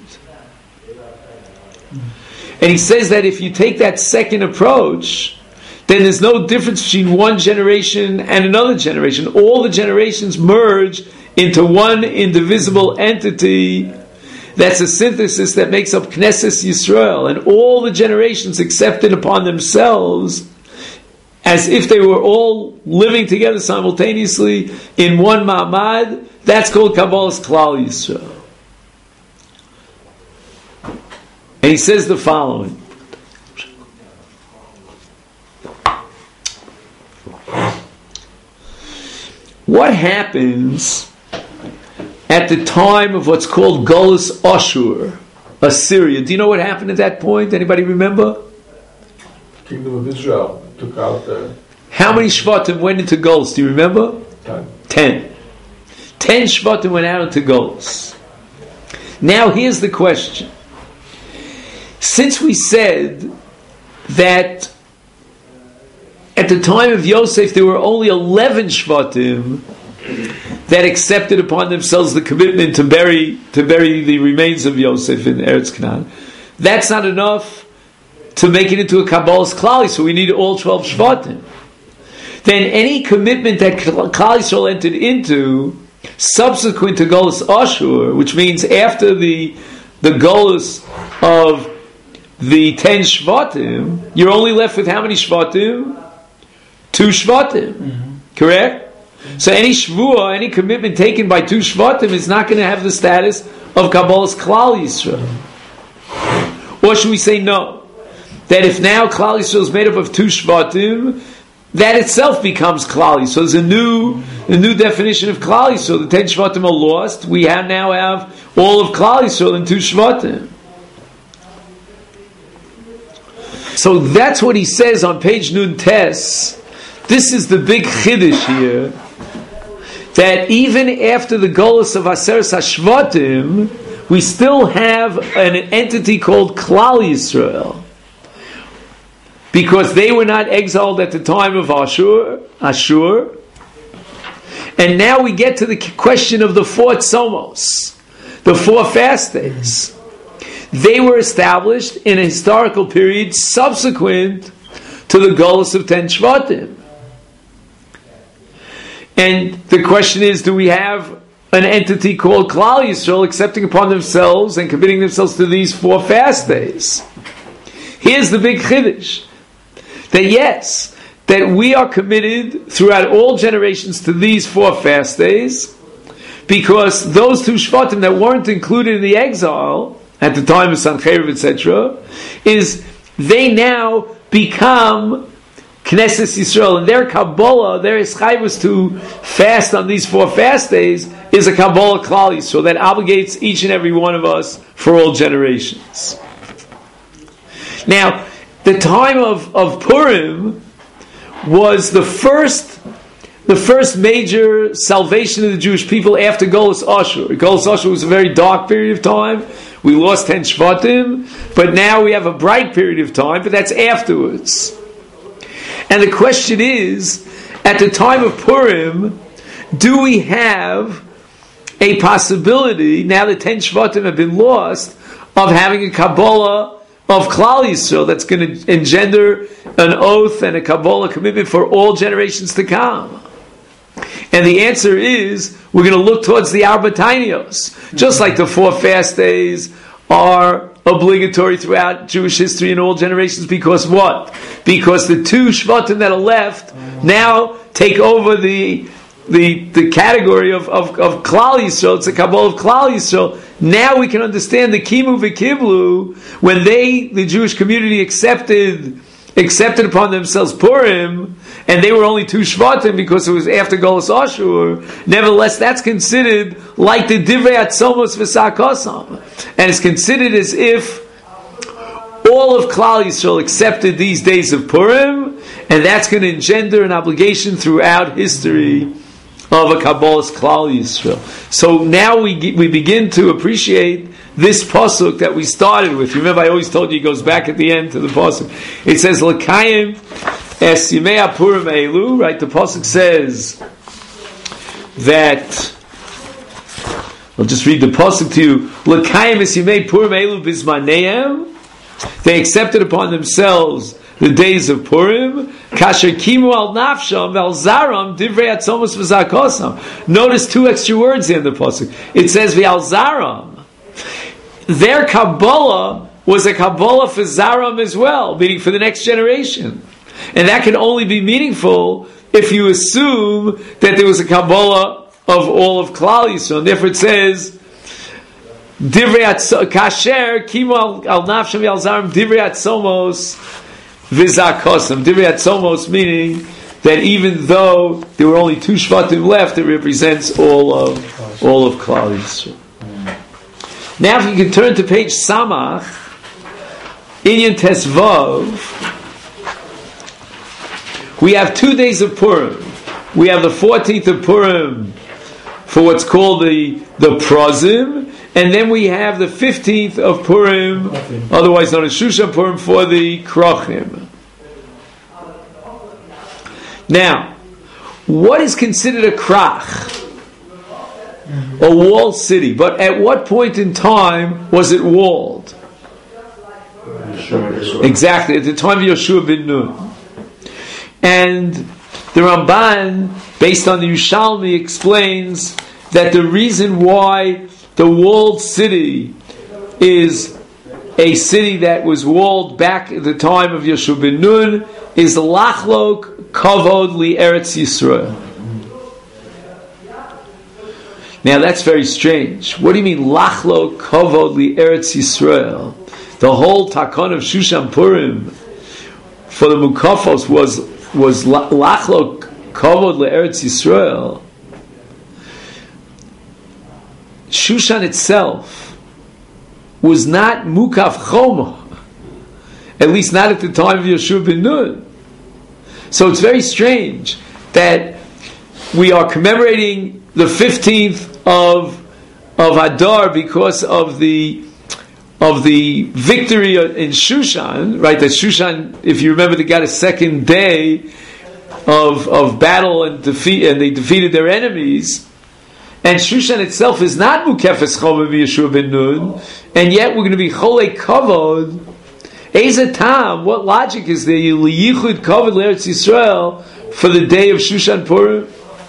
And he says that if you take that second approach, then there's no difference between one generation and another generation. All the generations merge into one indivisible entity that's a synthesis that makes up Knesset Yisrael, and all the generations accepted upon themselves as if they were all living together simultaneously in one ma'amad. That's called Kabbalah's Klal Yisrael. And he says the following: what happens at the time of what's called Golus Ashur, Assyria? Do you know what happened at that point? Anybody remember? Kingdom of Israel took out the... How many Shvatim went into Golus? Do you remember? Ten. Ten. Ten Shvatim went out into Golus. Now here's the question. Since we said that at the time of Yosef, there were only eleven Shvatim that accepted upon themselves the commitment to bury to bury the remains of Yosef in Eretz Canaan. That's not enough to make it into a Kabbalah's Klali, so we need all twelve Shvatim. Then any commitment that Klal Yisrael entered into subsequent to Golus Ashur, which means after the the Golus of the ten Shvatim, you're only left with how many Shvatim? Two Shvatim. Mm-hmm. Correct? So any Shvuah, any commitment taken by two Shvatim is not going to have the status of Kabbalah's Klal Yisrael. Or should we say no? That if now Klal Yisrael is made up of two Shvatim, that itself becomes Klal Yisrael. So there's a new, a new definition of Klal Yisrael. The ten Shvatim are lost. We have now have all of Klal Yisrael in two Shvatim. So that's what he says on page Nun Tes. This is the big chiddush here, that even after the Golus of Aseres HaShvatim, we still have an entity called Klal Yisrael, because they were not exiled at the time of Ashur, Ashur. And now we get to the question of the four tzomos, the four fast days. They were established in a historical period subsequent to the Golus of ten Shvatim. And the question is, do we have an entity called Klal Yisrael accepting upon themselves and committing themselves to these four fast days? Here's the big chiddush. That yes, that we are committed throughout all generations to these four fast days, because those two Shvatim that weren't included in the exile at the time of Sancheiriv, et cetera, is they now become Knesset Yisrael, and their Kabbalah, their Eschayvus to fast on these four fast days is a Kabbalah Klal Yisrael that obligates each and every one of us for all generations. Now, the time of, of Purim was the first the first major salvation of the Jewish people after Golus Ashur. Golus Ashur was a very dark period of time. We lost ten Shvatim, but now we have a bright period of time, but that's afterwards. And the question is, at the time of Purim, do we have a possibility, now that ten Shvatim have been lost, of having a Kabbalah of Klal Yisrael that's going to engender an oath and a Kabbalah commitment for all generations to come? And the answer is, we're going to look towards the Arba Tainios. Just like the four fast days are obligatory throughout Jewish history in all generations, because what? Because the two Shvatim that are left now take over the the, the category of, of, of Klal Yisrael. It's a Kabbalah of Klal Yisrael. Now we can understand the Kimu v'Kiblu, when they, the Jewish community, accepted accepted upon themselves Purim, and they were only two Shvatim because it was after Golus Ashur. Nevertheless, that's considered like the Divrei Atzomos v'Sakosam, and it's considered as if all of Klal Yisrael accepted these days of Purim, and that's going to engender an obligation throughout history of a Kabbalah's Klal Yisrael. So now we we begin to appreciate this pasuk that we started with. Remember, I always told you it goes back at the end to the pasuk. It says L'kayim es yimei Purim elu. Right, the pasuk says that. I'll just read the pasuk to you. L'kayim es yimei Purim elu bizmaneim. They accepted upon themselves the days of Purim. Kasher kimu al nafsham vel zaram divrei atzomos v'zakosam. Notice two extra words here in the pasuk. It says v'al zaram. Their Kabbalah was a Kabbalah for Zaram as well, meaning for the next generation. And that can only be meaningful if you assume that there was a Kabbalah of all of Klal Yisrael. And therefore it says, Divrei Kasher Kimu al Nafsham Yal Zaram Divrei Atzomos V'Zakosam. Divrei Atzomos meaning that even though there were only two Shvatim left, it represents all of all of Klal Yisrael. Now if you can turn to page Samach, Inyan Tesvav, we have two days of Purim. We have the fourteenth of Purim for what's called the, the Prozim, and then we have the fifteenth of Purim, otherwise known as Shushan Purim, for the Krochim. Now, what is considered a krach? A walled city. But at what point in time was it walled? Exactly, at the time of Yoshua ben Nun. And the Ramban, based on the Yerushalmi, explains that the reason why the walled city is a city that was walled back at the time of Yoshua ben Nun is lachlok kavod li Eretz Yisrael. Now that's very strange. What do you mean lachlok kavod li Eretz Yisrael? The whole takon of Shushan Purim for the Mukafos was was lachlok kavod li Eretz Yisrael. Shushan itself was not mukaf choma, at least not at the time of Yoshua ben Nun. So it's very strange that we are commemorating the fifteenth of of Adar because of the of the victory in Shushan, right? That Shushan, if you remember, they got a second day of of battle and defeat, and they defeated their enemies. And Shushan itself is not mukefes choma v'Yeshua ben Nun, and yet we're going to be cholei kavod. Eza tam, what logic is there? You liyichud kavod l'Eretz Yisrael for the day of Shushan Purim.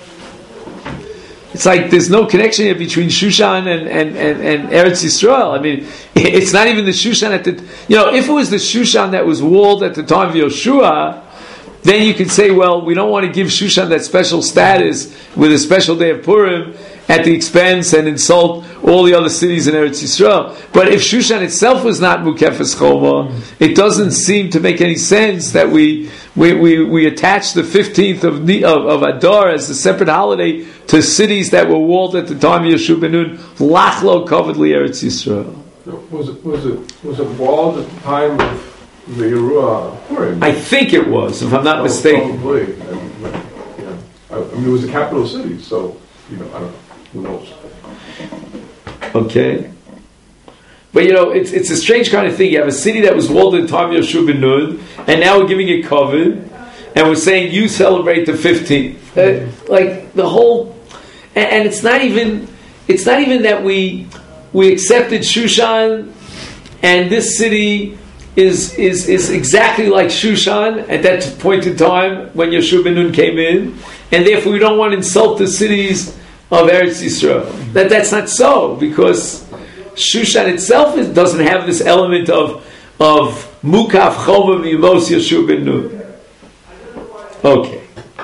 It's like there's no connection here between Shushan and, and, and, and Eretz Yisrael. I mean, it's not even the Shushan at the... You know, if it was the Shushan that was walled at the time of Yoshua, then you could say, well, we don't want to give Shushan that special status with a special day of Purim at the expense and insult all the other cities in Eretz Yisrael. But if Shushan itself was not Mukefes Choma, it doesn't seem to make any sense that we we, we, we attach the fifteenth of, of, of Adar as a separate holiday to cities that were walled at the time of Yoshua ben Nun, Lachlo Kavod li Eretz Yisrael. Was it was it was it walled at the time of the Yerua Purim? I think it was, if I'm not oh, mistaken. Probably. And, yeah. I, I mean, it was the capital city, so you know, I don't know. Who knows? Okay. But you know, it's it's a strange kind of thing. You have a city that was walled at the time of Yoshua ben Nun, and now we're giving it kavod, and we're saying you celebrate the fifteenth. Uh, like the whole, and, and it's not even it's not even that we we accepted Shushan, and this city is is is exactly like Shushan at that point in time when Yoshua ben Nun came in, and therefore we don't want to insult the cities of Eretz Yisrael. That that's not so, because Shushan itself is, doesn't have this element of of mukaf choma v'yimos Yoshua ben Nun. Okay.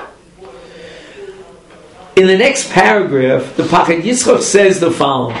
In the next paragraph, the Pachad Yitzchok says the following: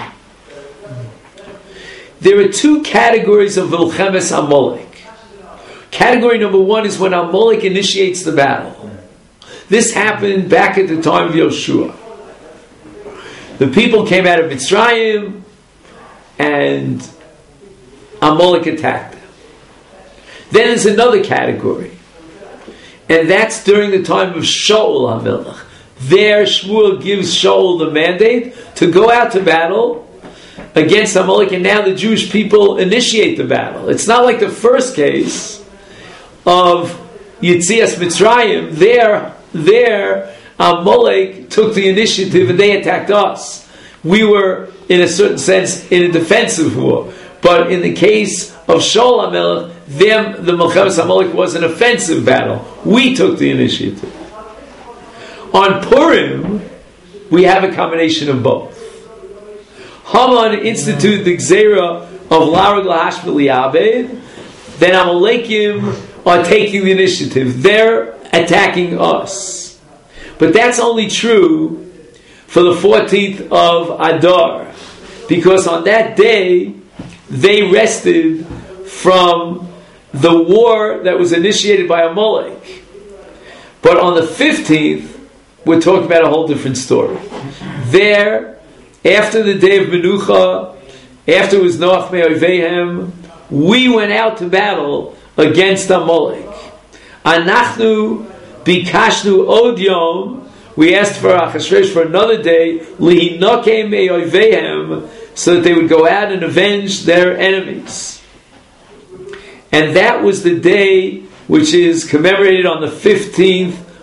there are two categories of Milchemes Amalek. Category number one is when Amalek initiates the battle. This happened back at the time of Yoshua. The people came out of Mitzrayim, and Amalek attacked them. Then there's another category, and that's during the time of Shaul HaMelech. There, Shmuel gives Shaul the mandate to go out to battle against Amalek, and now the Jewish people initiate the battle. It's not like the first case of Yitzias Mitzrayim. There, there, Amalek took the initiative and they attacked us. We were, in a certain sense, in a defensive war. But in the case of Shaul HaMelech, them, the Milchemes Amalek was an offensive battle. We took the initiative. On Purim, we have a combination of both. Haman instituted the Gzeira of Larag Lahashmil Yabed. Then Amalekim are taking the initiative. They're attacking us. But that's only true for the fourteenth of Adar, because on that day they rested from the war that was initiated by Amalek. But on the fifteenth, we're talking about a whole different story. There, after the day of Menucha, after it was Noach Me'ovehem, we went out to battle against Amalek. Anachnu Bikashnu Od Yom, we asked for Achashverosh for another day, Lihinokei Me'ovehem, so that they would go out and avenge their enemies. And that was the day which is commemorated on the fifteenth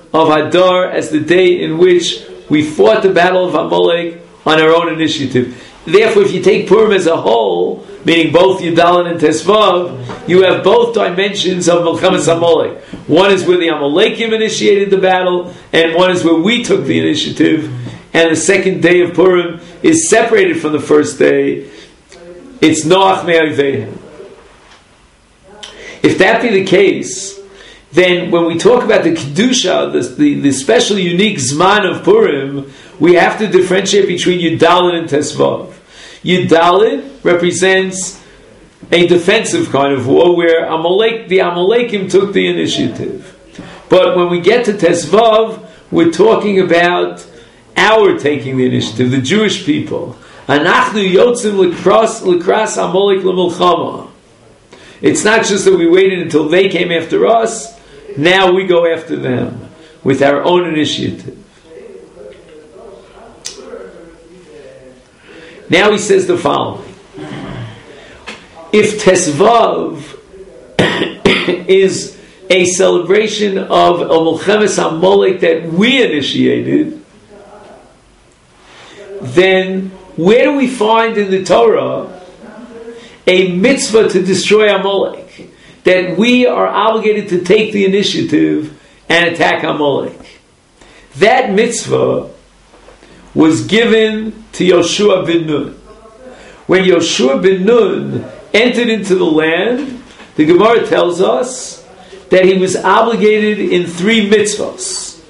of Hadar as the day in which we fought the battle of Amalek on our own initiative. Therefore, if you take Purim as a whole, meaning both Yudalin and Tesvav, you have both dimensions of Milchemes Amalek. One is where the Amalekim initiated the battle, and one is where we took the initiative. And the second day of Purim is separated from the first day. It's Noach Me'ayveihem. If that be the case, then when we talk about the Kedusha, the, the, the special unique Zman of Purim, we have to differentiate between Yudalin and Tesvav. Yudalin represents a defensive kind of war where Amalek, the Amalekim took the initiative. But when we get to Tesvav, we're talking about our taking the initiative, the Jewish people. Anachnu yotzim l'kras l'kras Amalek l'milchama. It's not just that we waited until they came after us, now we go after them with our own initiative. Now he says the following. If Tesvav is a celebration of a Milchemes Amalek that we initiated, then where do we find in the Torah a mitzvah to destroy Amalek? That we are obligated to take the initiative and attack Amalek. That mitzvah was given to Yoshua ben Nun. When Yoshua ben Nun entered into the land, the Gemara tells us that he was obligated in three mitzvahs.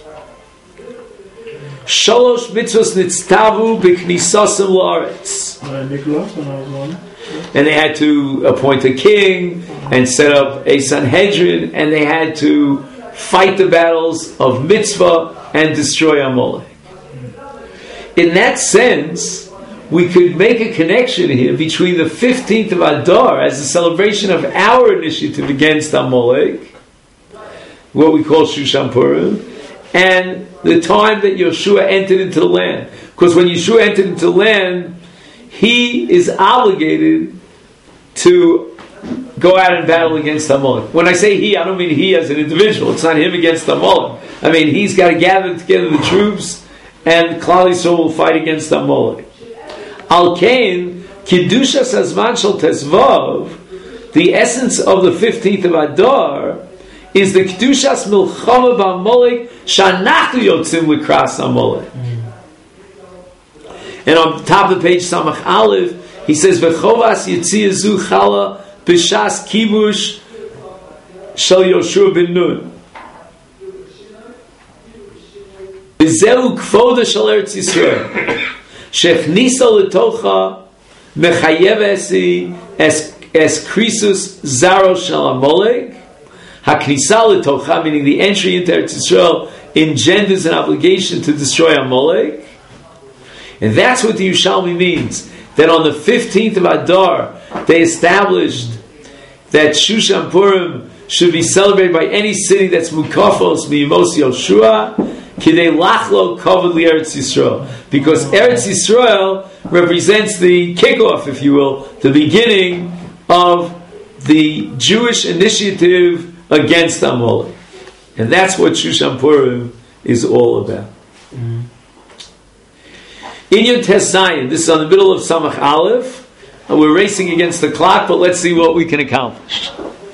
Shalosh mitzvahs nitztavu b'knisasim la'aretz. And they had to appoint a king and set up a Sanhedrin, and they had to fight the battles of Mitzvah and destroy Amalek. In that sense, we could make a connection here between the fifteenth of Adar as a celebration of our initiative against Amalek, what we call Shushan Purim, and the time that Yeshua entered into the land. Because when Yeshua entered into the land, he is obligated to go out and battle against Amalek. When I say he, I don't mean he as an individual. It's not him against Amalek. I mean, he's got to gather together the troops, and Klal Yisrael will fight against Amalek. Al Kain, Kedushas Hazman Shel Tesvav, the essence of the fifteenth of Adar, is the Kedushas Milchama B'Amalek Shanachnu Yotzim L'Kras Amalek. And on the top of the page, Samach Aleph, he says, V'chovas Yitzia Zu Chala B'Shas Kibush Shel Yoshua ben Nun. V'zehu Kvoda Shel Eretz Yisrael. Shechnisa L'tocha Mechayev Esi Es Krisus Zaro Shel Amalek. HaKnisa L'tocha, meaning the entry into Eretz Yisrael, engenders an obligation to destroy Amalek. And that's what the Yerushalmi means. That on the fifteenth of Adar, they established that Shushan Purim should be celebrated by any city that's Mukafos Miyimos Yoshua, Kidei Lachlo Kavod Eretz Yisrael. Because Eretz Yisrael represents the kickoff, if you will, the beginning of the Jewish initiative against Amalek. And that's what Shushan Purim is all about. Mm-hmm. Inyan Tes Zayin, this is on the middle of Samach Aleph, and we're racing against the clock, but let's see what we can accomplish.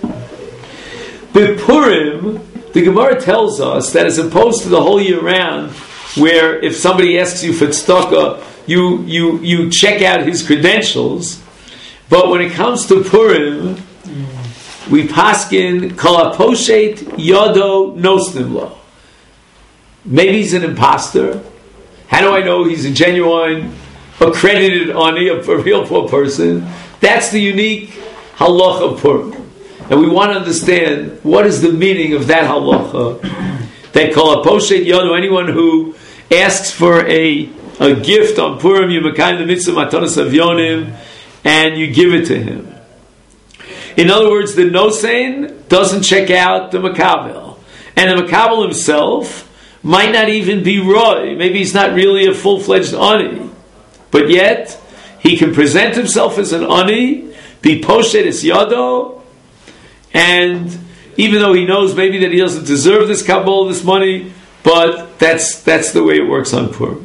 B'Purim, the Gemara tells us that as opposed to the whole year round, where if somebody asks you for tzedakah, you, you, you check out his credentials, but when it comes to Purim, we paskin kol haposhet yodo nosnim lo. Maybe he's an imposter. How do I know he's a genuine, accredited ani, a, a real poor person? That's the unique halacha of Purim. And we want to understand what is the meaning of that halacha. That kol haposhet yodo, anyone who asks for a, a gift on Purim, you makayim the mitzvah matanos avyonim, and you give it to him. In other words, the nosein doesn't check out the makabel. And the makabel himself might not even be roy. Maybe he's not really a full-fledged ani. But yet, he can present himself as an ani, be poshet es yado, and even though he knows maybe that he doesn't deserve this Kabbalah, this money, but that's that's the way it works on Purim.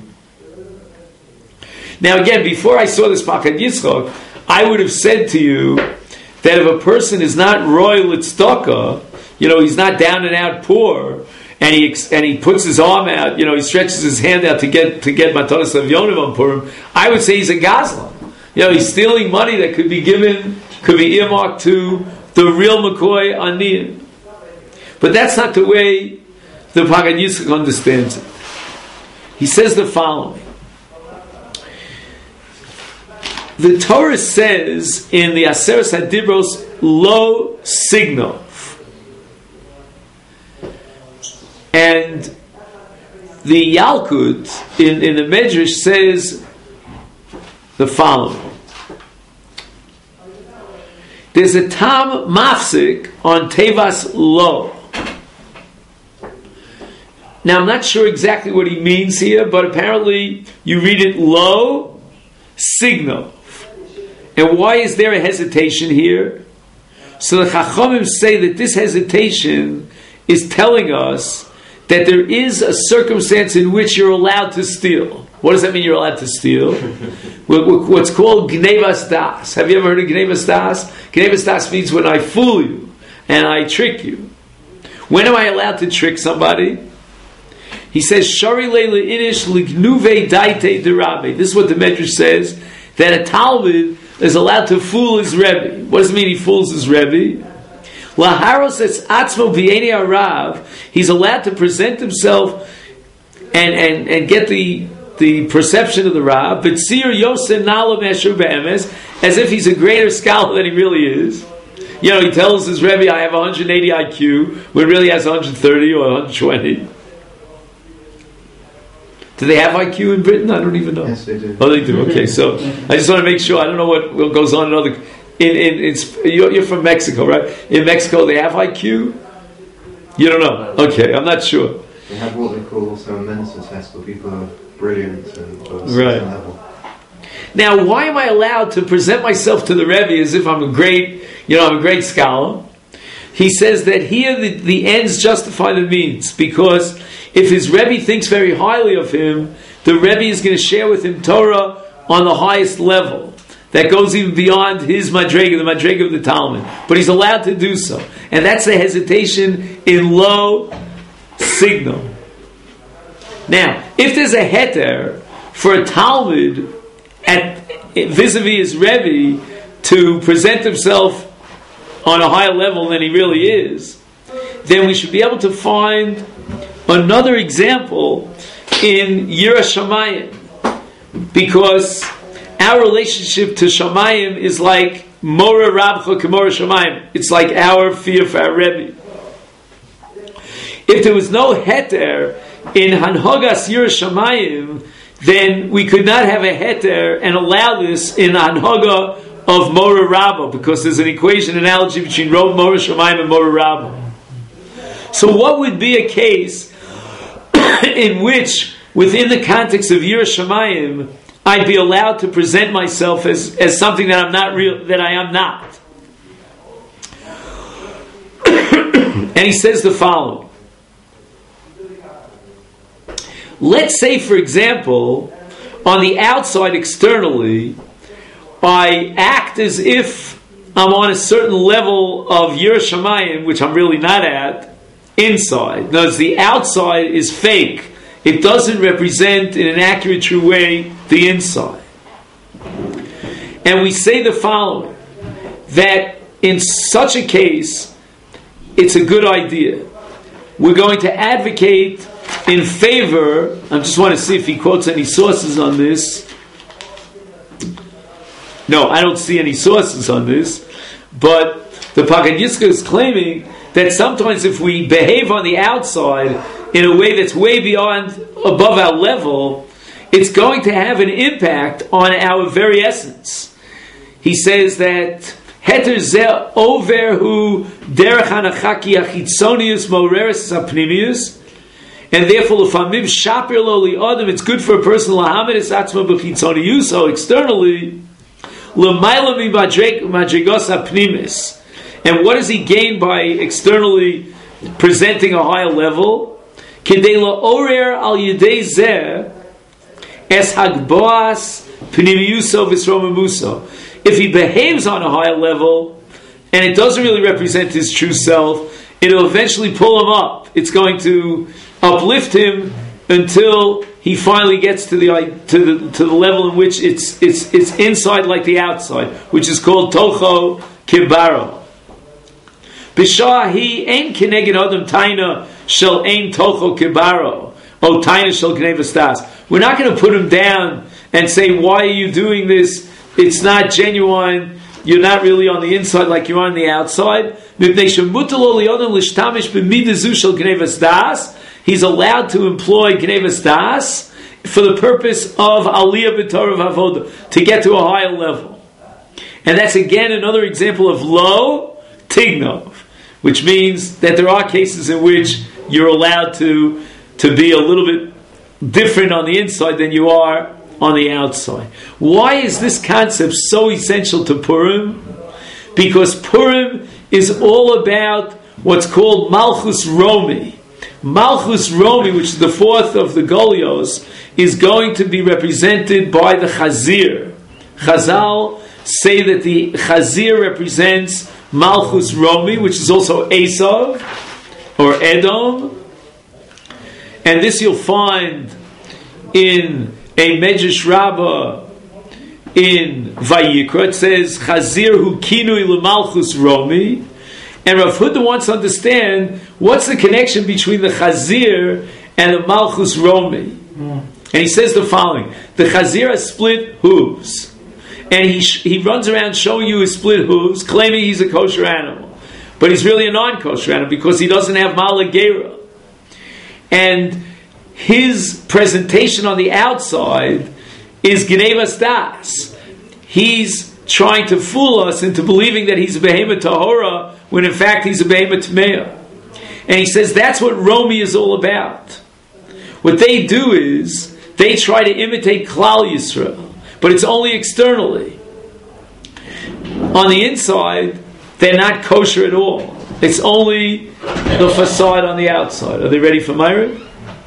Now again, before I saw this Pakad Yitzchok, I would have said to you that if a person is not royal tzedakah, you know, he's not down and out poor, and he and he puts his arm out, you know, he stretches his hand out to get to get matanos avyonim on Purim, I would say he's a gazlan. You know, he's stealing money that could be given, could be earmarked to the real McCoy Aniyim. But that's not the way the Pakad Yitzchak understands it. He says the following. The Torah says in the Aseres HaDibros, lo signal. And the Yalkut in, in the Medrash says the following. There's a tam mafsik on Tevas lo. Now I'm not sure exactly what he means here, but apparently you read it lo, signal. And why is there a hesitation here? So the Chachamim say that this hesitation is telling us that there is a circumstance in which you're allowed to steal. What does that mean, you're allowed to steal? What's called Gnevas Das. Have you ever heard of Gnevas Das? Gnevas Das means when I fool you and I trick you. When am I allowed to trick somebody? He says, Shari leila inish lignuve daite derabe. This is what the Medrash says, that a Talmud is allowed to fool his Rebbe. What does it mean he fools his Rebbe? Laharos es atzmo b'yeni arav. He's allowed to present himself and, and, and get the the perception of the Rav, b'tzir yosem nalo me'asher be'emes, as if he's a greater scholar than he really is. You know, he tells his Rebbe, I have one hundred eighty I Q, when really has one hundred thirty or one hundred twenty. Do they have I Q in Britain? I don't even know. Yes, they do. Oh, they do. Okay, so I just want to make sure. I don't know what, what goes on in other. In in it's you're, you're from Mexico, right? In Mexico, they have I Q. You don't know. Okay, I'm not sure. They have what they call also a Mensa test, where people are brilliant and of a Right. certain level. Now, why am I allowed to present myself to the Rebbe as if I'm a great, you know, I'm a great scholar? He says that here the, the ends justify the means, because if his Rebbe thinks very highly of him, the Rebbe is going to share with him Torah on the highest level. That goes even beyond his madrega, the madrega of the Talmud. But he's allowed to do so. And that's the hesitation in low signal. Now, if there's a heter for a Talmud at vis-a-vis his Rebbe to present himself on a higher level than he really is, then we should be able to find another example in Yira Shamayim, because our relationship to Shamayim is like Mora Rabcha K'Mora Shamayim. It's like our fear for our Rebbe. If there was no heter in Hanhogas Yira Shamayim, then we could not have a heter and allow this in Hanhoga of Mora Rabba, because there's an equation analogy between Mora Shamayim and Mora Rabba. So what would be a case in which, within the context of Yira Shamayim, I'd be allowed to present myself as, as something that I'm not real, that I am not? And he says the following. Let's say, for example, on the outside, externally, I act as if I'm on a certain level of Yira Shamayim, which I'm really not at, inside. Notice the outside is fake. It doesn't represent in an accurate, true way the inside. And we say the following, that in such a case, it's a good idea. We're going to advocate in favor, I just want to see if he quotes any sources on this. No, I don't see any sources on this, but the Pakad Yitzchak is claiming that sometimes if we behave on the outside in a way that's way beyond, above our level, it's going to have an impact on our very essence. He says that Heter zeh over hu derech hanachaki achitzonius moreres apnimius, and therefore lefamim shapir lo li adam. It's good for a person lahamed es atzma b'chitzonius, so externally l'mayla mi madregos apnimis, And what does he gain by externally presenting a higher level? Kedei la'orer al yedei zeh es hagboas pnimiyuso v'sromamuso. If he behaves on a higher level, and it doesn't really represent his true self, it'll eventually pull him up. It's going to uplift him until he finally gets to the to the to the level in which it's it's it's inside like the outside, which is called tocho kibaro. Bishahi ein keneged adam taina shel ein tocho kibaro o taina shel gnevastas. We're not going to put him down and say, why are you doing this? It's not genuine. You're not really on the inside like you are on the outside. He's allowed to employ gnevas das for the purpose of aliyah b'torah v'avoda, to get to a higher level. And that's again another example of lo tignov, which means that there are cases in which you're allowed to, to be a little bit different on the inside than you are on the outside. Why is this concept so essential to Purim? Because Purim is all about what's called Malchus Romi. Malchus Romi, which is the fourth of the Golios, is going to be represented by the Chazir. Chazal say that the Chazir represents Malchus Romi, which is also Esav or Edom. And this you'll find in a Medrash Rabbah in Vayikra. It says, Chazir hu kinui l'malchus Romi. And Rav Huda wants to understand what's the connection between the Chazir and the Malchus Romi. Mm. And he says the following: the Chazir has split hooves, and he sh- he runs around showing you his split hooves, claiming he's a kosher animal, but he's really a non-kosher animal because he doesn't have malagera. And his presentation on the outside is gnevas das. He's trying to fool us into believing that he's a behemoth tahora, when in fact he's a behemoth tmeah. And he says that's what Romi is all about. What they do is they try to imitate Klal Yisrael, but it's only externally. On the inside, they're not kosher at all. It's only the facade on the outside. Are they ready for Myra?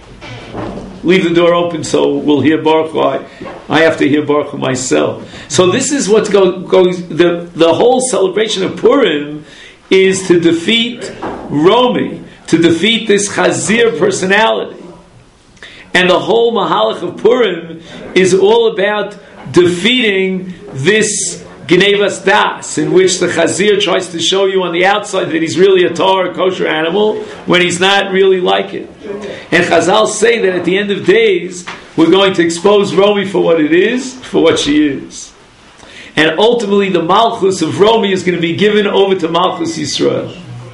Leave the door open so we'll hear Baruch Hu. I, I have to hear Baruch Hu myself. So this is what go, goes. The, the whole celebration of Purim is to defeat Romi, to defeat this Chazir personality. And the whole Mahalach of Purim is all about defeating this Gnevas Das, in which the Chazir tries to show you on the outside that he's really a Torah, kosher animal, when he's not really like it. And Chazal say that at the end of days, we're going to expose Romi for what it is, for what she is. And ultimately the Malchus of Romi is going to be given over to Malchus Yisrael.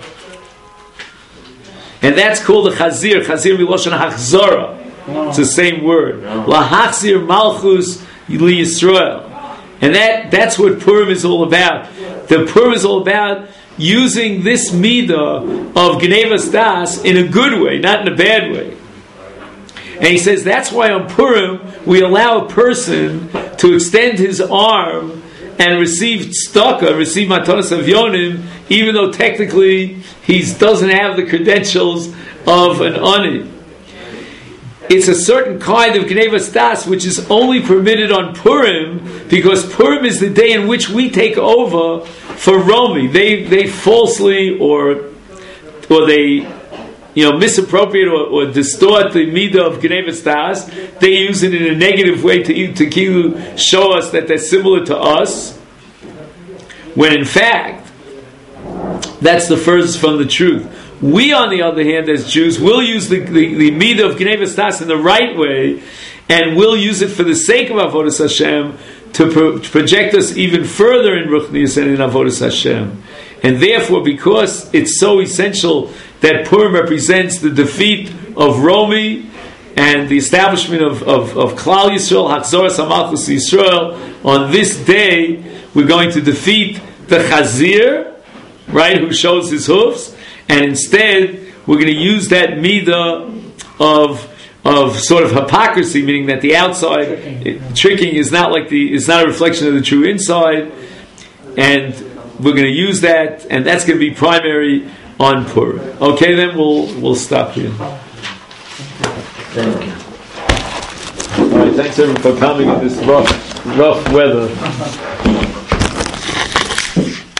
And that's called the Chazir, Chazir Miloshan Hachzara. It's the same word. Lahachzir Malchus Li Yisrael. And that, that's what Purim is all about. The Purim is all about using this midah of Gnevas Das in a good way, not in a bad way. And he says that's why on Purim we allow a person to extend his arm and receive tzedakah, receive matanos avyonim, even though technically he doesn't have the credentials of an ani. It's a certain kind of Gnevas Das which is only permitted on Purim, because Purim is the day in which we take over for Romi. They they falsely or or they you know misappropriate or, or distort the midah of Gnevas Das. They use it in a negative way to to show us that they're similar to us, when in fact that's the furthest from the truth. We, on the other hand, as Jews, will use the, the, the midah of Gnevas Das in the right way, and will use it for the sake of Avodas Hashem to, pro- to project us even further in Ruchnius and in Avodas Hashem. And therefore, because it's so essential that Purim represents the defeat of Romi and the establishment of, of, of Klal Yisrael, Hachzoras HaMalchus Yisrael, on this day, we're going to defeat the Chazir, right, who shows his hoofs, and instead we're going to use that midah of of sort of hypocrisy, meaning that the outside tricking, it, tricking is not like the is not a reflection of the true inside, and we're going to use that, and that's going to be primary on Purim. Okay, then we'll we'll stop here. Thank you. All right, thanks everyone for coming in this rough rough weather.